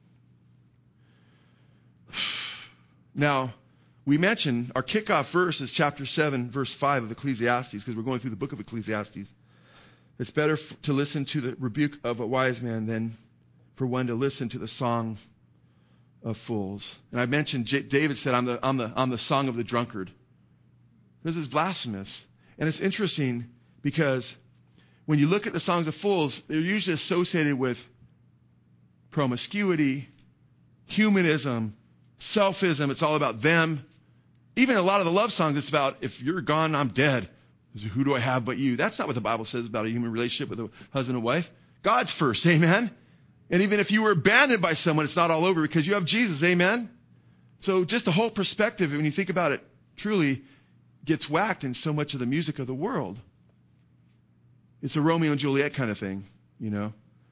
Speaker 1: Now, we mentioned our kickoff verse is chapter seven, verse five of Ecclesiastes, because we're going through the book of Ecclesiastes. It's better f- to listen to the rebuke of a wise man than for one to listen to the song of fools. And I mentioned J- David said, I'm the, I'm the, I'm the song of the drunkard. This is blasphemous. And it's interesting because when you look at the songs of fools, they're usually associated with promiscuity, humanism, selfism. It's all about them. Even a lot of the love songs, it's about, if you're gone, I'm dead. Who do I have but you? That's not what the Bible says about a human relationship with a husband and wife. God's first, amen? And even if you were abandoned by someone, it's not all over because you have Jesus, amen? So just the whole perspective, when you think about it, truly gets whacked in so much of the music of the world. It's a Romeo and Juliet kind of thing, you know.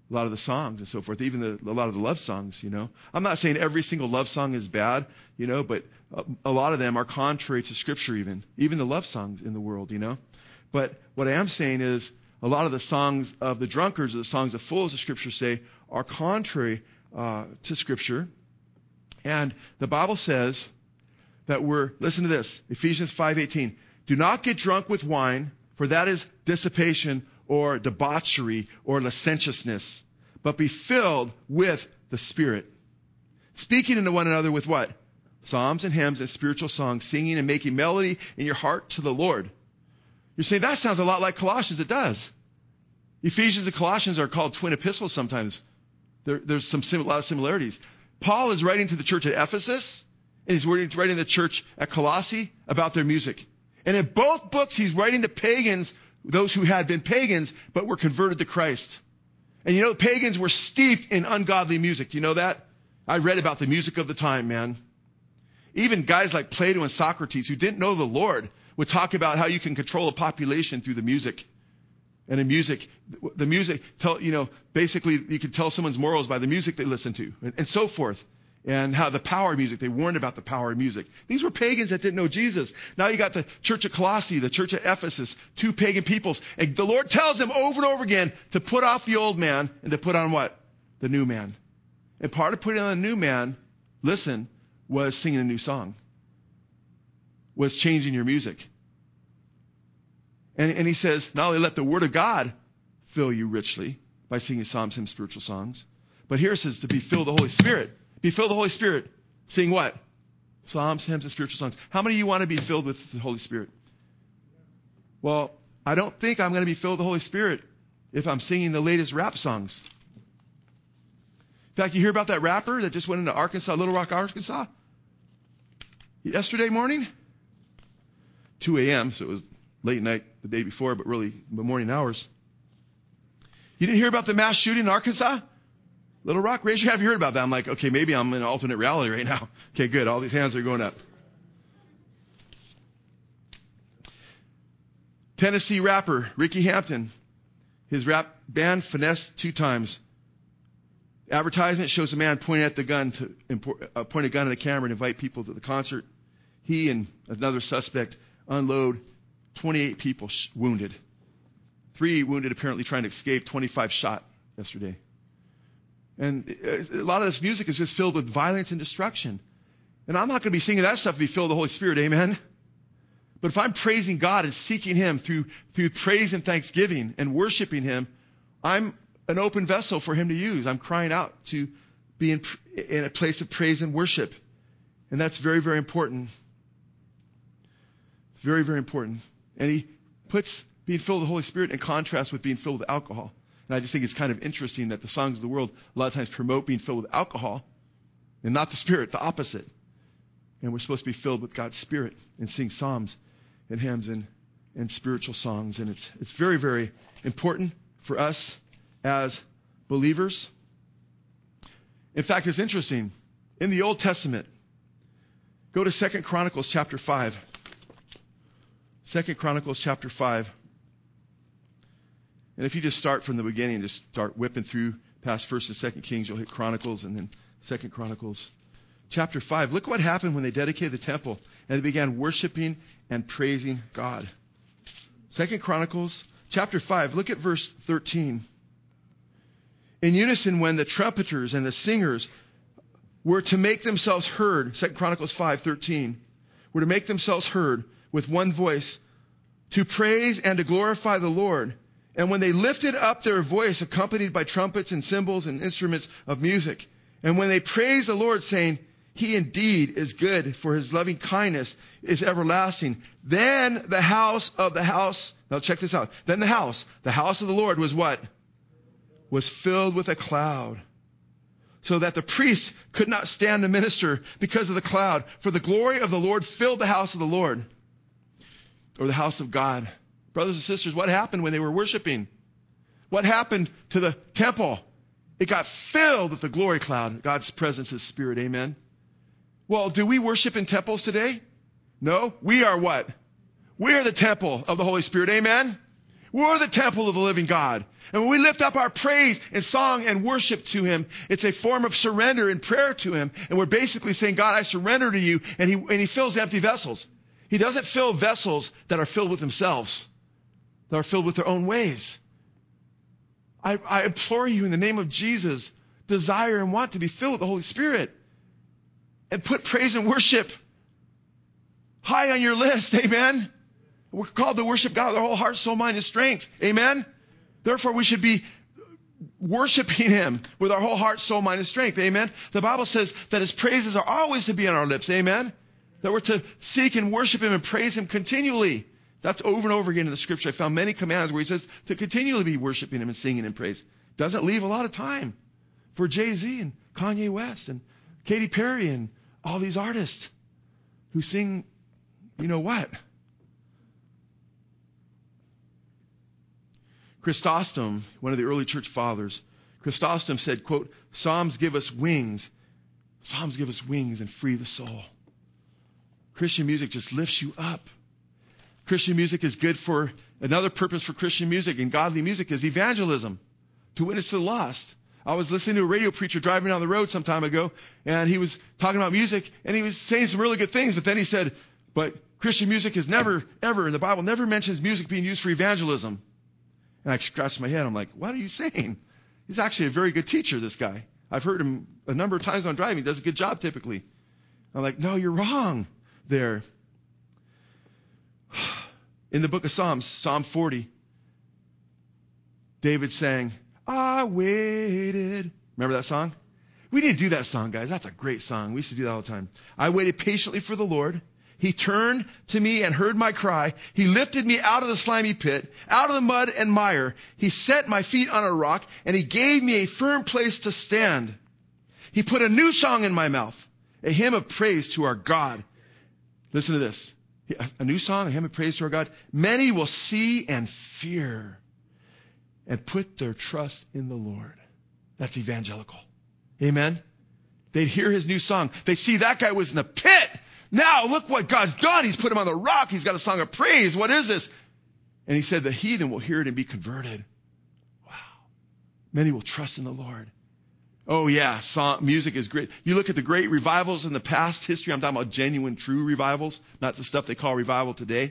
Speaker 1: a lot of the songs and so forth, even the, a lot of the love songs, you know. I'm not saying every single love song is bad, you know, but a, a lot of them are contrary to Scripture even, even the love songs in the world, you know. But what I am saying is a lot of the songs of the drunkards, or the songs of fools, the Scriptures say, are contrary uh, to Scripture. And the Bible says that we're, listen to this, Ephesians five eighteen, do not get drunk with wine, for that is dissipation or debauchery or licentiousness, but be filled with the Spirit. Speaking to one another with what? Psalms and hymns and spiritual songs, singing and making melody in your heart to the Lord. You're saying, that sounds a lot like Colossians. It does. Ephesians and Colossians are called twin epistles sometimes. There, there's some sim- a lot of similarities. Paul is writing to the church at Ephesus, and he's writing to the church at Colossae about their music. And in both books, he's writing to pagans, those who had been pagans, but were converted to Christ. And you know, pagans were steeped in ungodly music. Do you know that? I read about the music of the time, man. Even guys like Plato and Socrates, who didn't know the Lord, would talk about how you can control a population through the music. And the music, the music, tell, you know, basically you can tell someone's morals by the music they listen to, and, and so forth. And how the power of music, they warned about the power of music. These were pagans that didn't know Jesus. Now you got the church at Colossae, the church at Ephesus, two pagan peoples. And the Lord tells them over and over again to put off the old man and to put on what? The new man. And part of putting on the new man, listen, was singing a new song. Was changing your music. And, and he says, not only let the word of God fill you richly by singing psalms, hymns, spiritual songs, but here it says to be filled with the Holy Spirit. Be filled with the Holy Spirit. Sing what? Psalms, hymns, and spiritual songs. How many of you want to be filled with the Holy Spirit? Well, I don't think I'm going to be filled with the Holy Spirit if I'm singing the latest rap songs. In fact, you hear about that rapper that just went into Arkansas, Little Rock, Arkansas? Yesterday morning? two a.m., so it was late night the day before, but really the morning hours. You didn't hear about the mass shooting in Arkansas? Little Rock, raise your hand if you heard about that. I'm like, okay, maybe I'm in an alternate reality right now. Okay, good. All these hands are going up. Tennessee rapper Ricky Hampton, his rap band finessed two times. Advertisement shows a man pointing at the gun to import, uh, point a gun at the camera and invite people to the concert. He and another suspect unload twenty-eight people sh- wounded. Three wounded apparently trying to escape, twenty-five shot yesterday. And a lot of this music is just filled with violence and destruction. And I'm not going to be singing that stuff to be filled with the Holy Spirit, amen? But if I'm praising God and seeking Him through, through praise and thanksgiving and worshiping Him, I'm an open vessel for Him to use. I'm crying out to be in, in a place of praise and worship. And that's very, very important. It's very, very important. And He puts being filled with the Holy Spirit in contrast with being filled with alcohol. And I just think it's kind of interesting that the songs of the world a lot of times promote being filled with alcohol and not the Spirit, the opposite. And we're supposed to be filled with God's Spirit and sing psalms and hymns and, and spiritual songs. And it's it's very, very important for us as believers. In fact, it's interesting. In the Old Testament, go to Second Chronicles chapter five. Second Chronicles chapter five. And if you just start from the beginning, just start whipping through past First and Second Kings, you'll hit Chronicles and then Second Chronicles. Chapter five, look what happened when they dedicated the temple and they began worshiping and praising God. Second Chronicles chapter five, look at verse thirteen. In unison, when the trumpeters and the singers were to make themselves heard, Second Chronicles five thirteen, were to make themselves heard with one voice to praise and to glorify the Lord. And when they lifted up their voice, accompanied by trumpets and cymbals and instruments of music, and when they praised the Lord, saying, He indeed is good, for His loving kindness is everlasting, then the house of the house, now check this out, then the house, the house of the Lord was what? Was filled with a cloud, so that the priest could not stand to minister because of the cloud, for the glory of the Lord filled the house of the Lord, or the house of God. Brothers and sisters, what happened when they were worshiping? What happened to the temple? It got filled with the glory cloud, God's presence, His Spirit. Amen. Well, do we worship in temples today? No. We are what? We are the temple of the Holy Spirit. Amen. We're the temple of the living God. And when we lift up our praise and song and worship to him, it's a form of surrender and prayer to him. And we're basically saying, God, I surrender to you. And he, and he fills empty vessels. He doesn't fill vessels that are filled with themselves, that are filled with their own ways. I, I implore you in the name of Jesus, desire and want to be filled with the Holy Spirit. And put praise and worship high on your list. Amen. We're called to worship God with our whole heart, soul, mind, and strength. Amen. Therefore, we should be worshiping him with our whole heart, soul, mind, and strength. Amen. The Bible says that his praises are always to be on our lips. Amen. That we're to seek and worship him and praise him continually. That's over and over again in the scripture. I found many commands where he says to continually be worshiping him and singing in praise. Doesn't leave a lot of time for Jay-Z and Kanye West and Katy Perry and all these artists who sing, you know what? Chrysostom, one of the early church fathers, Chrysostom said, quote, Psalms give us wings. Psalms give us wings and free the soul. Christian music just lifts you up. Christian music is good for another purpose for Christian music and godly music is evangelism, to witness to the lost. I was listening to a radio preacher driving down the road some time ago, and he was talking about music, and he was saying some really good things, but then he said, but Christian music is never, ever, in the Bible, never mentions music being used for evangelism. And I scratched my head. I'm like, what are you saying? He's actually a very good teacher, this guy. I've heard him a number of times on driving. He does a good job typically. I'm like, no, you're wrong there. In the book of Psalms, Psalm forty, David sang, I waited. Remember that song? We didn't do that song, guys. That's a great song. We used to do that all the time. I waited patiently for the Lord. He turned to me and heard my cry. He lifted me out of the slimy pit, out of the mud and mire. He set my feet on a rock, and he gave me a firm place to stand. He put a new song in my mouth, a hymn of praise to our God. Listen to this. A new song, a hymn of praise to our God. Many will see and fear and put their trust in the Lord. That's evangelical. Amen? They'd hear his new song. They'd see that guy was in the pit. Now look what God's done. He's put him on the rock. He's got a song of praise. What is this? And he said the heathen will hear it and be converted. Wow. Many will trust in the Lord. Oh yeah, song, music is great. You look at the great revivals in the past history. I'm talking about genuine, true revivals, not the stuff they call revival today.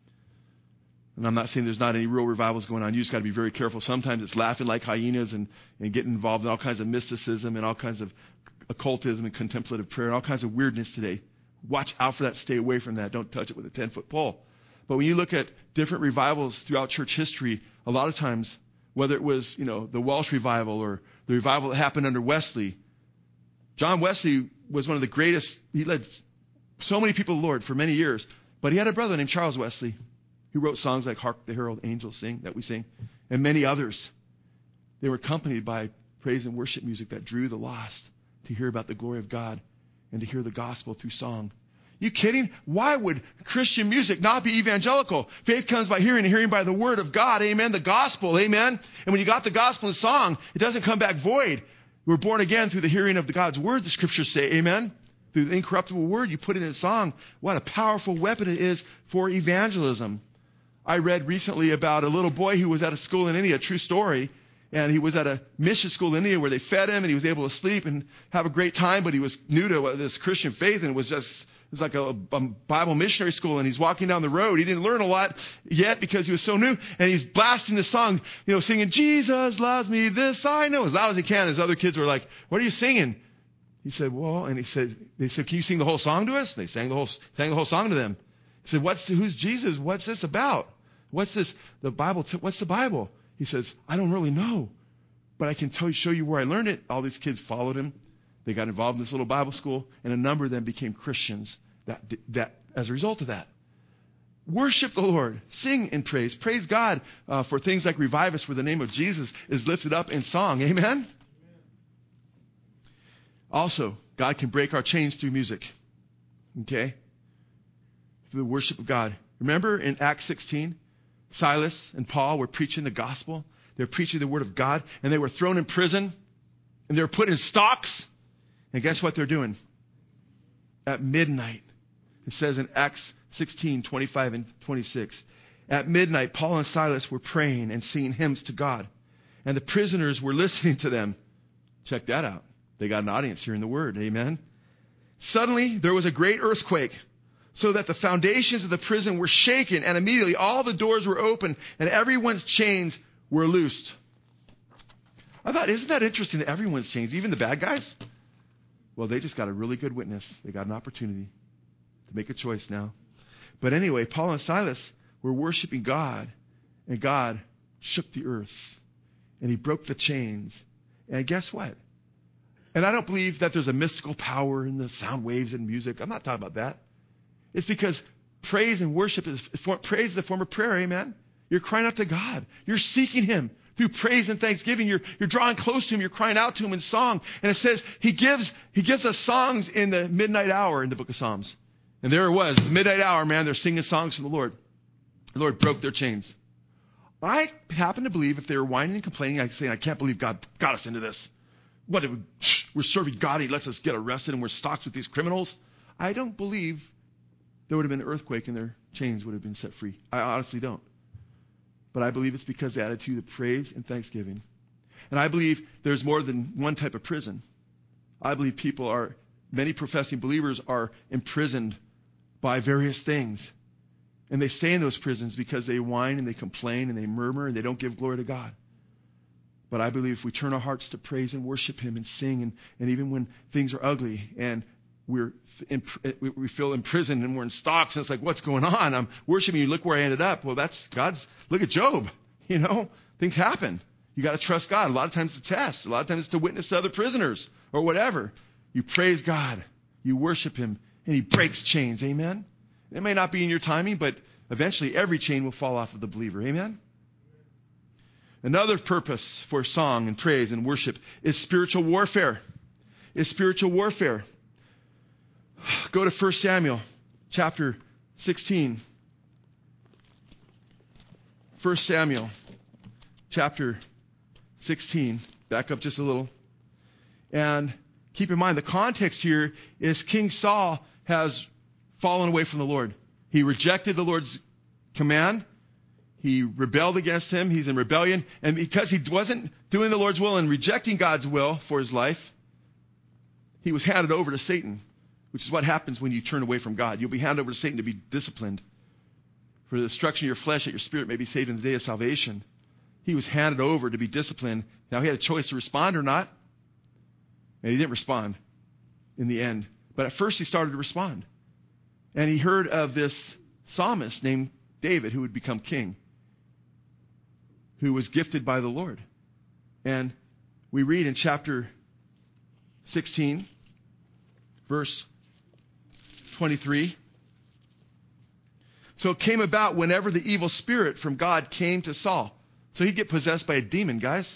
Speaker 1: And I'm not saying there's not any real revivals going on. You just got to be very careful. Sometimes it's laughing like hyenas and, and getting involved in all kinds of mysticism and all kinds of occultism and contemplative prayer and all kinds of weirdness today. Watch out for that. Stay away from that. Don't touch it with a ten-foot pole. But when you look at different revivals throughout church history, a lot of times, whether it was, you know, the Welsh revival or the revival that happened under Wesley, John Wesley was one of the greatest. He led so many people to the Lord for many years. But he had a brother named Charles Wesley who wrote songs like Hark the Herald Angels Sing, that we sing, and many others. They were accompanied by praise and worship music that drew the lost to hear about the glory of God and to hear the gospel through song. You kidding? Why would Christian music not be evangelical? Faith comes by hearing and hearing by the word of God. Amen. The gospel. Amen. And when you got the gospel in song, it doesn't come back void. We're born again through the hearing of the God's word, the scriptures say. Amen. Through the incorruptible word, you put it in a song. What a powerful weapon it is for evangelism. I read recently about a little boy who was at a school in India, a true story. And he was at a mission school in India where they fed him and he was able to sleep and have a great time. But he was new to this Christian faith and it was just, it was like a, a Bible missionary school. And he's walking down the road. He didn't learn a lot yet because he was so new. And he's blasting the song, you know, singing, Jesus loves me, this I know, as loud as he can. His other kids were like, what are you singing? He said, well, and he said, they said, can you sing the whole song to us? And they sang the whole, sang the whole song to them. He said, what's, who's Jesus? What's this about? What's this? The Bible, t- what's the Bible? He says, I don't really know, but I can tell you, show you where I learned it. All these kids followed him. They got involved in this little Bible school, and a number of them became Christians that, that as a result of that. Worship the Lord. Sing and praise. Praise God uh, for things like Revive Us, where the name of Jesus is lifted up in song. Amen? Amen? Also, God can break our chains through music. Okay? Through the worship of God. Remember in Acts sixteen, Silas and Paul were preaching the gospel. They were preaching the word of God, and they were thrown in prison, and they were put in stocks. And guess what they're doing? At midnight, it says in Acts sixteen, twenty-five and twenty-six, At midnight, Paul and Silas were praying and singing hymns to God, and the prisoners were listening to them. Check that out. They got an audience hearing the word. Amen. Suddenly, there was a great earthquake, so that the foundations of the prison were shaken, and immediately all the doors were open, and everyone's chains were loosed. I thought, isn't that interesting that everyone's chains, even the bad guys? Well, they just got a really good witness. They got an opportunity to make a choice now. But anyway, Paul and Silas were worshiping God, and God shook the earth, and he broke the chains. And guess what? And I don't believe that there's a mystical power in the sound waves and music. I'm not talking about that. It's because praise and worship is, praise is a form of prayer, amen? You're crying out to God. You're seeking him through praise and thanksgiving. You're, you're drawing close to him. You're crying out to him in song. And it says he gives, he gives us songs in the midnight hour in the book of Psalms. And there it was, the midnight hour, man, they're singing songs from the Lord. The Lord broke their chains. I happen to believe if they were whining and complaining, like saying, I can't believe God got us into this. What, we're serving God, he lets us get arrested and we're stocked with these criminals. I don't believe there would have been an earthquake and their chains would have been set free. I honestly don't. But I believe it's because of the attitude of praise and thanksgiving. And I believe there's more than one type of prison. I believe people are, many professing believers are imprisoned by various things. And they stay in those prisons because they whine and they complain and they murmur and they don't give glory to God. But I believe if we turn our hearts to praise and worship him and sing, and, and even when things are ugly and we're in, we feel imprisoned and we're in stocks, and it's like, what's going on? I'm worshiping you. Look where I ended up. Well, that's God's. Look at Job. You know, things happen. You got to trust God. A lot of times it's a test. A lot of times it's to witness to other prisoners or whatever. You praise God. You worship him, and he breaks chains. Amen. It may not be in your timing, but eventually every chain will fall off of the believer. Amen. Another purpose for song and praise and worship is spiritual warfare. Is spiritual warfare. Go to First Samuel chapter sixteen. First Samuel chapter sixteen. Back up just a little. And keep in mind, the context here is King Saul has fallen away from the Lord. He rejected the Lord's command. He rebelled against him. He's in rebellion. And because he wasn't doing the Lord's will and rejecting God's will for his life, he was handed over to Satan, which is what happens when you turn away from God. You'll be handed over to Satan to be disciplined for the destruction of your flesh, that your spirit may be saved in the day of salvation. He was handed over to be disciplined. Now, he had a choice to respond or not. And he didn't respond in the end. But at first he started to respond. And he heard of this psalmist named David who would become king, who was gifted by the Lord. And we read in chapter sixteen, verse twenty-three. So it came about whenever the evil spirit from God came to Saul. So he'd get possessed by a demon, guys.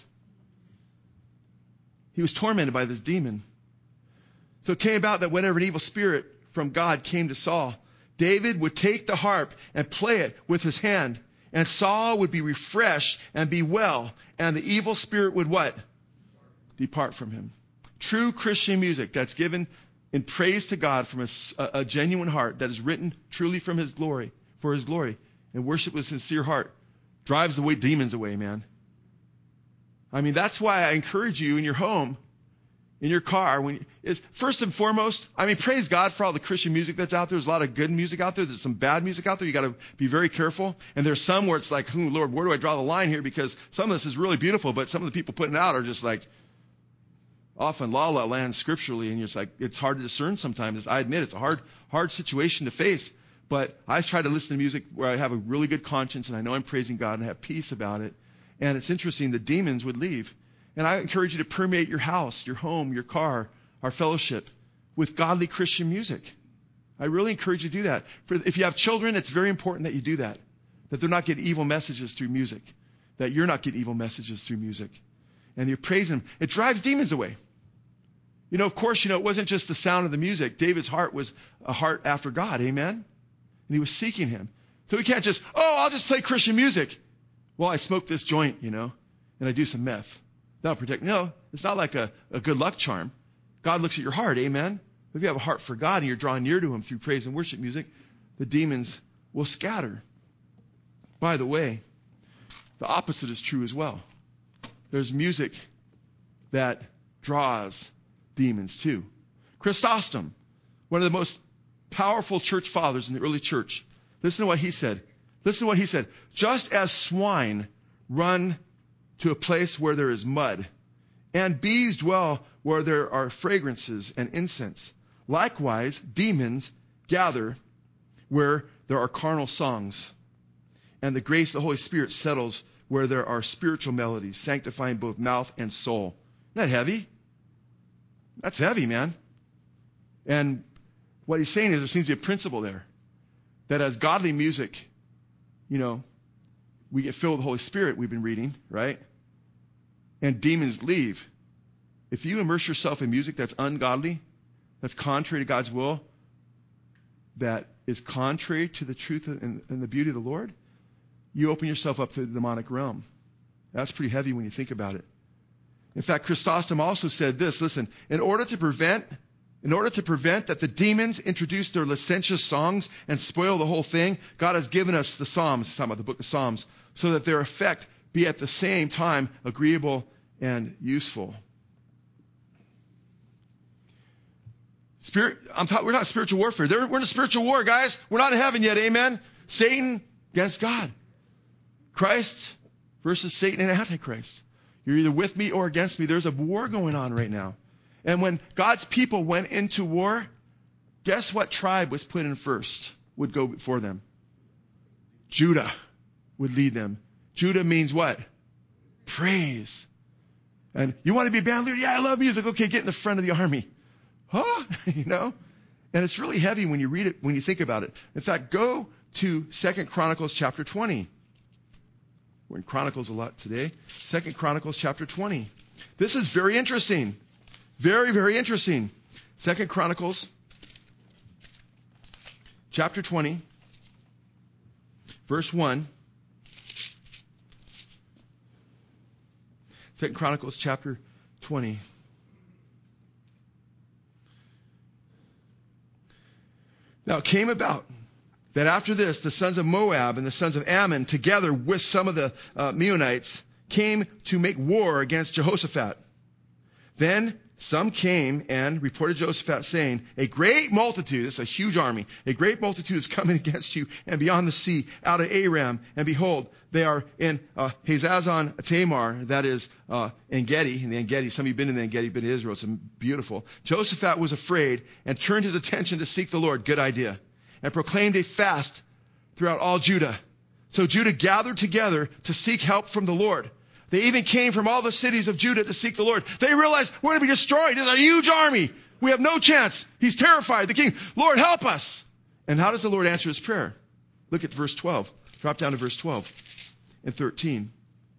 Speaker 1: He was tormented by this demon. So it came about that whenever an evil spirit from God came to Saul, David would take the harp and play it with his hand. And Saul would be refreshed and be well. And the evil spirit would what? Depart from him. True Christian music that's given in praise to God from a, a genuine heart, that is written truly from his glory, for his glory, and worship with a sincere heart, drives away demons away, man. I mean, that's why I encourage you in your home, in your car, when you, is first and foremost, I mean, praise God for all the Christian music that's out there. There's a lot of good music out there. There's some bad music out there. You got to be very careful. And there's some where it's like, oh, Lord, where do I draw the line here? Because some of this is really beautiful, but some of the people putting it out are just like often la la land scripturally, and you're just like, it's hard to discern sometimes. I admit it's a hard, hard situation to face. But I try to listen to music where I have a really good conscience and I know I'm praising God and I have peace about it. And it's interesting, the demons would leave. And I encourage you to permeate your house, your home, your car, our fellowship with godly Christian music. I really encourage you to do that. For, if you have children, it's very important that you do that. That they're not getting evil messages through music. That you're not getting evil messages through music. And you're praising them. It drives demons away. You know, of course, you know, it wasn't just the sound of the music. David's heart was a heart after God. Amen? And he was seeking him. So he can't just, oh, I'll just play Christian music. Well, I smoke this joint, you know, and I do some meth. That'll protect. No, it's not like a, a good luck charm. God looks at your heart. Amen? If you have a heart for God and you're drawing near to him through praise and worship music, the demons will scatter. By the way, the opposite is true as well. There's music that draws demons too. Chrysostom, one of the most powerful church fathers in the early church, listen to what he said. Listen to what he said. Just as swine run to a place where there is mud, and bees dwell where there are fragrances and incense, likewise demons gather where there are carnal songs, and the grace of the Holy Spirit settles where there are spiritual melodies, sanctifying both mouth and soul. Isn't that heavy? That's heavy, man. And what he's saying is there seems to be a principle there. That as godly music, you know, we get filled with the Holy Spirit, we've been reading, right? And demons leave. If you immerse yourself in music that's ungodly, that's contrary to God's will, that is contrary to the truth and, and the beauty of the Lord, you open yourself up to the demonic realm. That's pretty heavy when you think about it. In fact, Chrysostom also said this, listen, in order to prevent, in order to prevent that the demons introduce their licentious songs and spoil the whole thing, God has given us the Psalms, talking about the book of Psalms, so that their effect be at the same time agreeable and useful. Spirit, I'm talking, we're not spiritual warfare. We're in a spiritual war, guys. We're not in heaven yet, amen? Satan against God. Christ versus Satan and Antichrist. You're either with me or against me. There's a war going on right now. And when God's people went into war, guess what tribe was put in first, would go before them? Judah would lead them. Judah means what? Praise. And you want to be a band leader? Yeah, I love music. Okay, get in the front of the army. Huh? You know? And it's really heavy when you read it, when you think about it. In fact, go to Second Chronicles chapter twenty. We're in Chronicles a lot today. Second Chronicles chapter twenty. This is very interesting. Very, very interesting. Second Chronicles chapter twenty, verse one. Second Chronicles chapter twenty. Now it came about that after this, the sons of Moab and the sons of Ammon, together with some of the uh, Meunites, came to make war against Jehoshaphat. Then some came and reported Jehoshaphat, saying, a great multitude, it's a huge army, a great multitude is coming against you and beyond the sea, out of Aram. And behold, they are in uh, Hazazon Tamar, that is uh, En-Gedi. In the En-Gedi, some of you have been in the En-Gedi, been to Israel, it's beautiful. Jehoshaphat was afraid and turned his attention to seek the Lord. Good idea. And proclaimed a fast throughout all Judah. So Judah gathered together to seek help from the Lord. They even came from all the cities of Judah to seek the Lord. They realized we're going to be destroyed. There's a huge army. We have no chance. He's terrified. The king, Lord, help us. And how does the Lord answer his prayer? Look at verse twelve. Drop down to verse twelve and thirteen.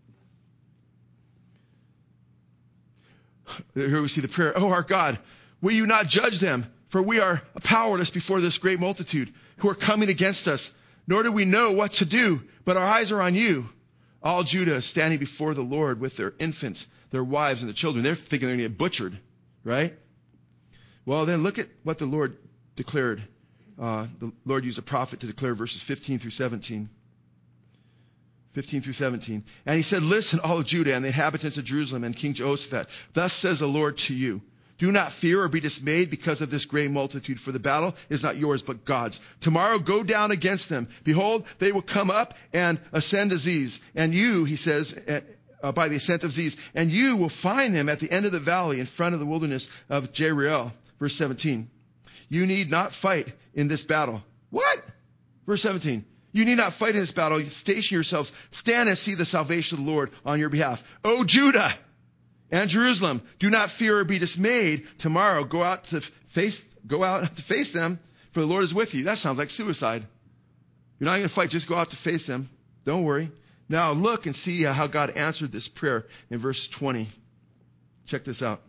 Speaker 1: Here we see the prayer. Oh, our God, will you not judge them? For we are powerless before this great multitude who are coming against us. Nor do we know what to do, but our eyes are on you. All Judah is standing before the Lord with their infants, their wives, and the children. They're thinking they're going to get butchered, right? Well, then look at what the Lord declared. Uh, the Lord used a prophet to declare verses fifteen through seventeen. fifteen through seventeen. And he said, listen, all of Judah and the inhabitants of Jerusalem and King Jehoshaphat. Thus says the Lord to you. Do not fear or be dismayed because of this great multitude, for the battle is not yours, but God's. Tomorrow go down against them. Behold, they will come up and ascend to Ziz. And you, he says, uh, by the ascent of Ziz, and you will find them at the end of the valley in front of the wilderness of Jeriel. Verse seventeen. You need not fight in this battle. What? Verse seventeen. You need not fight in this battle. Station yourselves. Stand and see the salvation of the Lord on your behalf. O Judah and Jerusalem, do not fear or be dismayed. Tomorrow go out to face, go out to face them, for the Lord is with you. That sounds like suicide. You're not going to fight, just go out to face them. Don't worry. Now look and see how God answered this prayer in verse twenty. Check this out.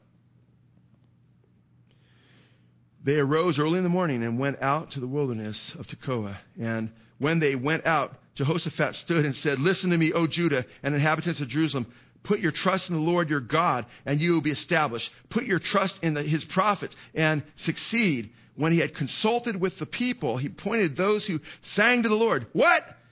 Speaker 1: They arose early in the morning and went out to the wilderness of Tekoa. And when they went out, Jehoshaphat stood and said, listen to me, O Judah and inhabitants of Jerusalem. Put your trust in the Lord your God, and you will be established. Put your trust in the, his prophets and succeed. When he had consulted with the people, he appointed those who sang to the Lord. What?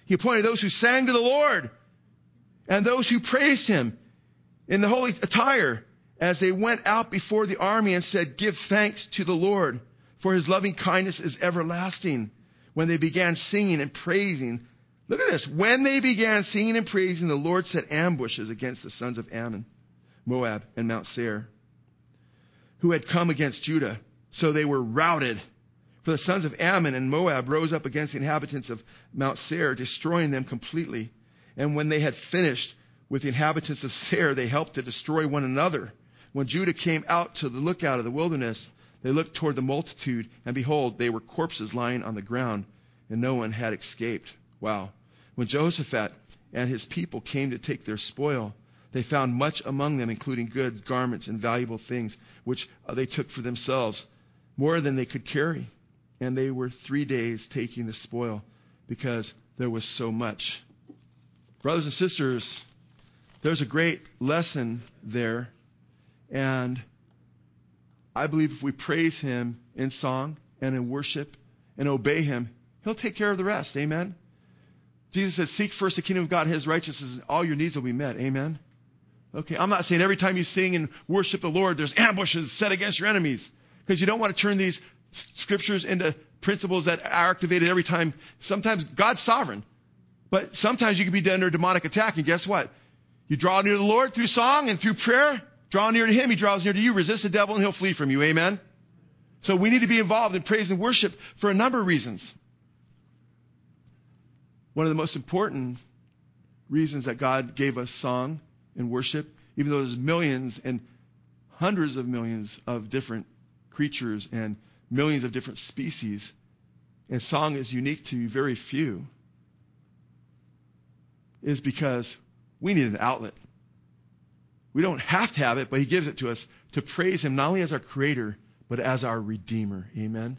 Speaker 1: He appointed those who sang to the Lord and those who praised him in the holy attire as they went out before the army and said, give thanks to the Lord, for his loving kindness is everlasting. When they began singing and praising, look at this. When they began singing and praising, the Lord set ambushes against the sons of Ammon, Moab, and Mount Seir, who had come against Judah. So they were routed. For the sons of Ammon and Moab rose up against the inhabitants of Mount Seir, destroying them completely. And when they had finished with the inhabitants of Seir, they helped to destroy one another. When Judah came out to the lookout of the wilderness, they looked toward the multitude, and behold, they were corpses lying on the ground, and no one had escaped. Wow. When Jehoshaphat and his people came to take their spoil, they found much among them, including goods, garments, and valuable things, which they took for themselves, more than they could carry. And they were three days taking the spoil, because there was so much. Brothers and sisters, there's a great lesson there. And I believe if we praise him in song and in worship and obey him, he'll take care of the rest. Amen. Jesus says, seek first the kingdom of God and his righteousness, and all your needs will be met. Amen. Okay, I'm not saying every time you sing and worship the Lord, there's ambushes set against your enemies. Because you don't want to turn these scriptures into principles that are activated every time. Sometimes God's sovereign. But sometimes you can be under demonic attack. And guess what? You draw near to the Lord through song and through prayer. Draw near to him, he draws near to you. Resist the devil and he'll flee from you. Amen? So we need to be involved in praise and worship for a number of reasons. One of the most important reasons that God gave us song and worship, even though there's millions and hundreds of millions of different creatures and millions of different species, and song is unique to very few, is because we need an outlet. We don't have to have it, but he gives it to us to praise him not only as our creator, but as our redeemer. Amen?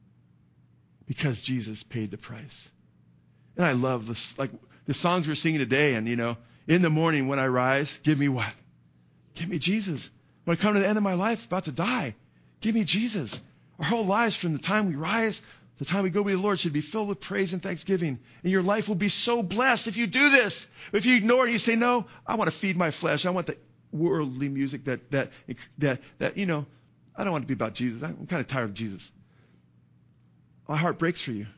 Speaker 1: Because Jesus paid the price. And I love this, like the songs we're singing today. And, you know, in the morning when I rise, give me what? Give me Jesus. When I come to the end of my life, about to die, give me Jesus. Our whole lives from the time we rise to the time we go be the Lord should be filled with praise and thanksgiving. And your life will be so blessed if you do this. If you ignore it, you say, no, I want to feed my flesh. I want the worldly music that, that, that, that, you know, I don't want to be about Jesus. I'm kind of tired of Jesus. My heart breaks for you.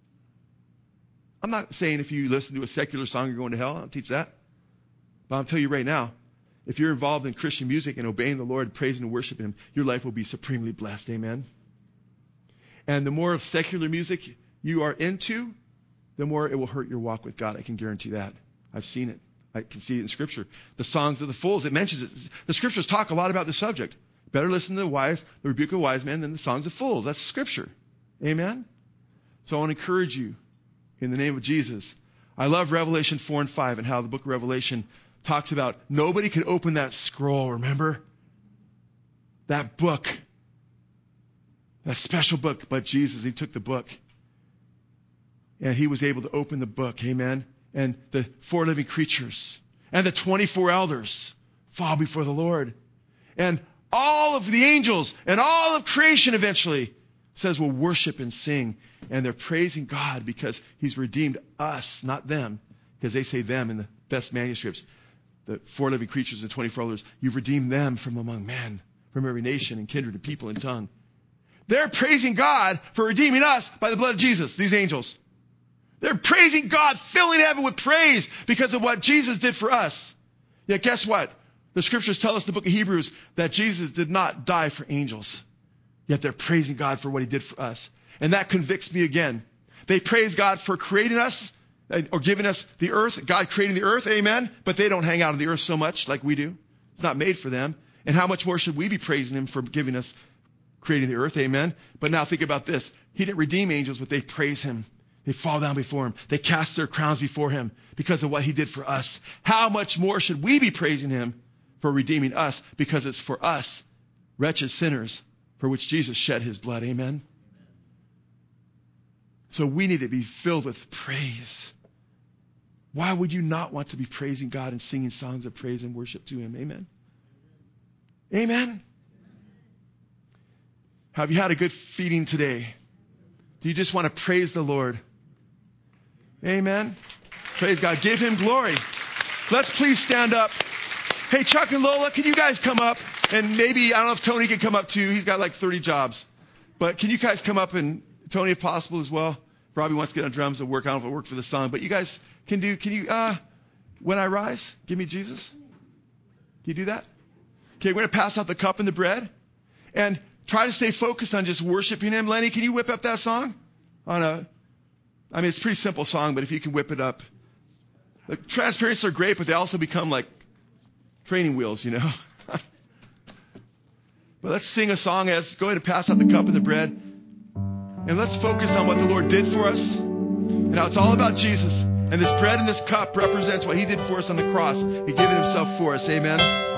Speaker 1: I'm not saying if you listen to a secular song, you're going to hell. I don't teach that. But I'll tell you right now, if you're involved in Christian music and obeying the Lord, praising and worshiping him, your life will be supremely blessed. Amen. And the more of secular music you are into, the more it will hurt your walk with God. I can guarantee that. I've seen it. I can see it in Scripture. The songs of the fools, it mentions it. The Scriptures talk a lot about this subject. Better listen to the wise, the rebuke of wise men than the songs of fools. That's Scripture. Amen? So I want to encourage you in the name of Jesus. I love Revelation four and five and how the book of Revelation talks about nobody could open that scroll, remember? That book. That special book, but Jesus, he took the book. And he was able to open the book. Amen? And the four living creatures and the twenty-four elders fall before the Lord. And all of the angels and all of creation eventually says will worship and sing. And they're praising God because he's redeemed us, not them. Because they say them in the best manuscripts. The four living creatures and twenty-four elders, you've redeemed them from among men, from every nation and kindred and people and tongue. They're praising God for redeeming us by the blood of Jesus, these angels. They're praising God, filling heaven with praise because of what Jesus did for us. Yet guess what? The scriptures tell us in the book of Hebrews that Jesus did not die for angels. Yet they're praising God for what he did for us. And that convicts me again. They praise God for creating us or giving us the earth, God creating the earth, amen? But they don't hang out on the earth so much like we do. It's not made for them. And how much more should we be praising him for giving us, creating the earth, amen? But now think about this. He didn't redeem angels, but they praise him. They fall down before him. They cast their crowns before him because of what he did for us. How much more should we be praising him for redeeming us? Because it's for us, wretched sinners, for which Jesus shed his blood. Amen? So we need to be filled with praise. Why would you not want to be praising God and singing songs of praise and worship to him? Amen? Amen? Have you had a good feeding today? Do you just want to praise the Lord? Amen. Praise God. Give him glory. Let's please stand up. Hey, Chuck and Lola, can you guys come up? And maybe, I don't know if Tony can come up too. He's got like thirty jobs. But can you guys come up, and Tony if possible as well? Robbie wants to get on drums and work. I don't know if it'll work for the song. But you guys can do, can you, uh, When I Rise, give me Jesus? Can you do that? Okay, we're going to pass out the cup and the bread. And try to stay focused on just worshiping him. Lenny, can you whip up that song? On a, I mean, it's a pretty simple song, but if you can whip it up. The transparencies are great, but they also become like training wheels, you know. But let's sing a song as, go ahead and pass out the cup and the bread. And let's focus on what the Lord did for us. And how it's all about Jesus. And this bread and this cup represents what he did for us on the cross. He gave it himself for us. Amen.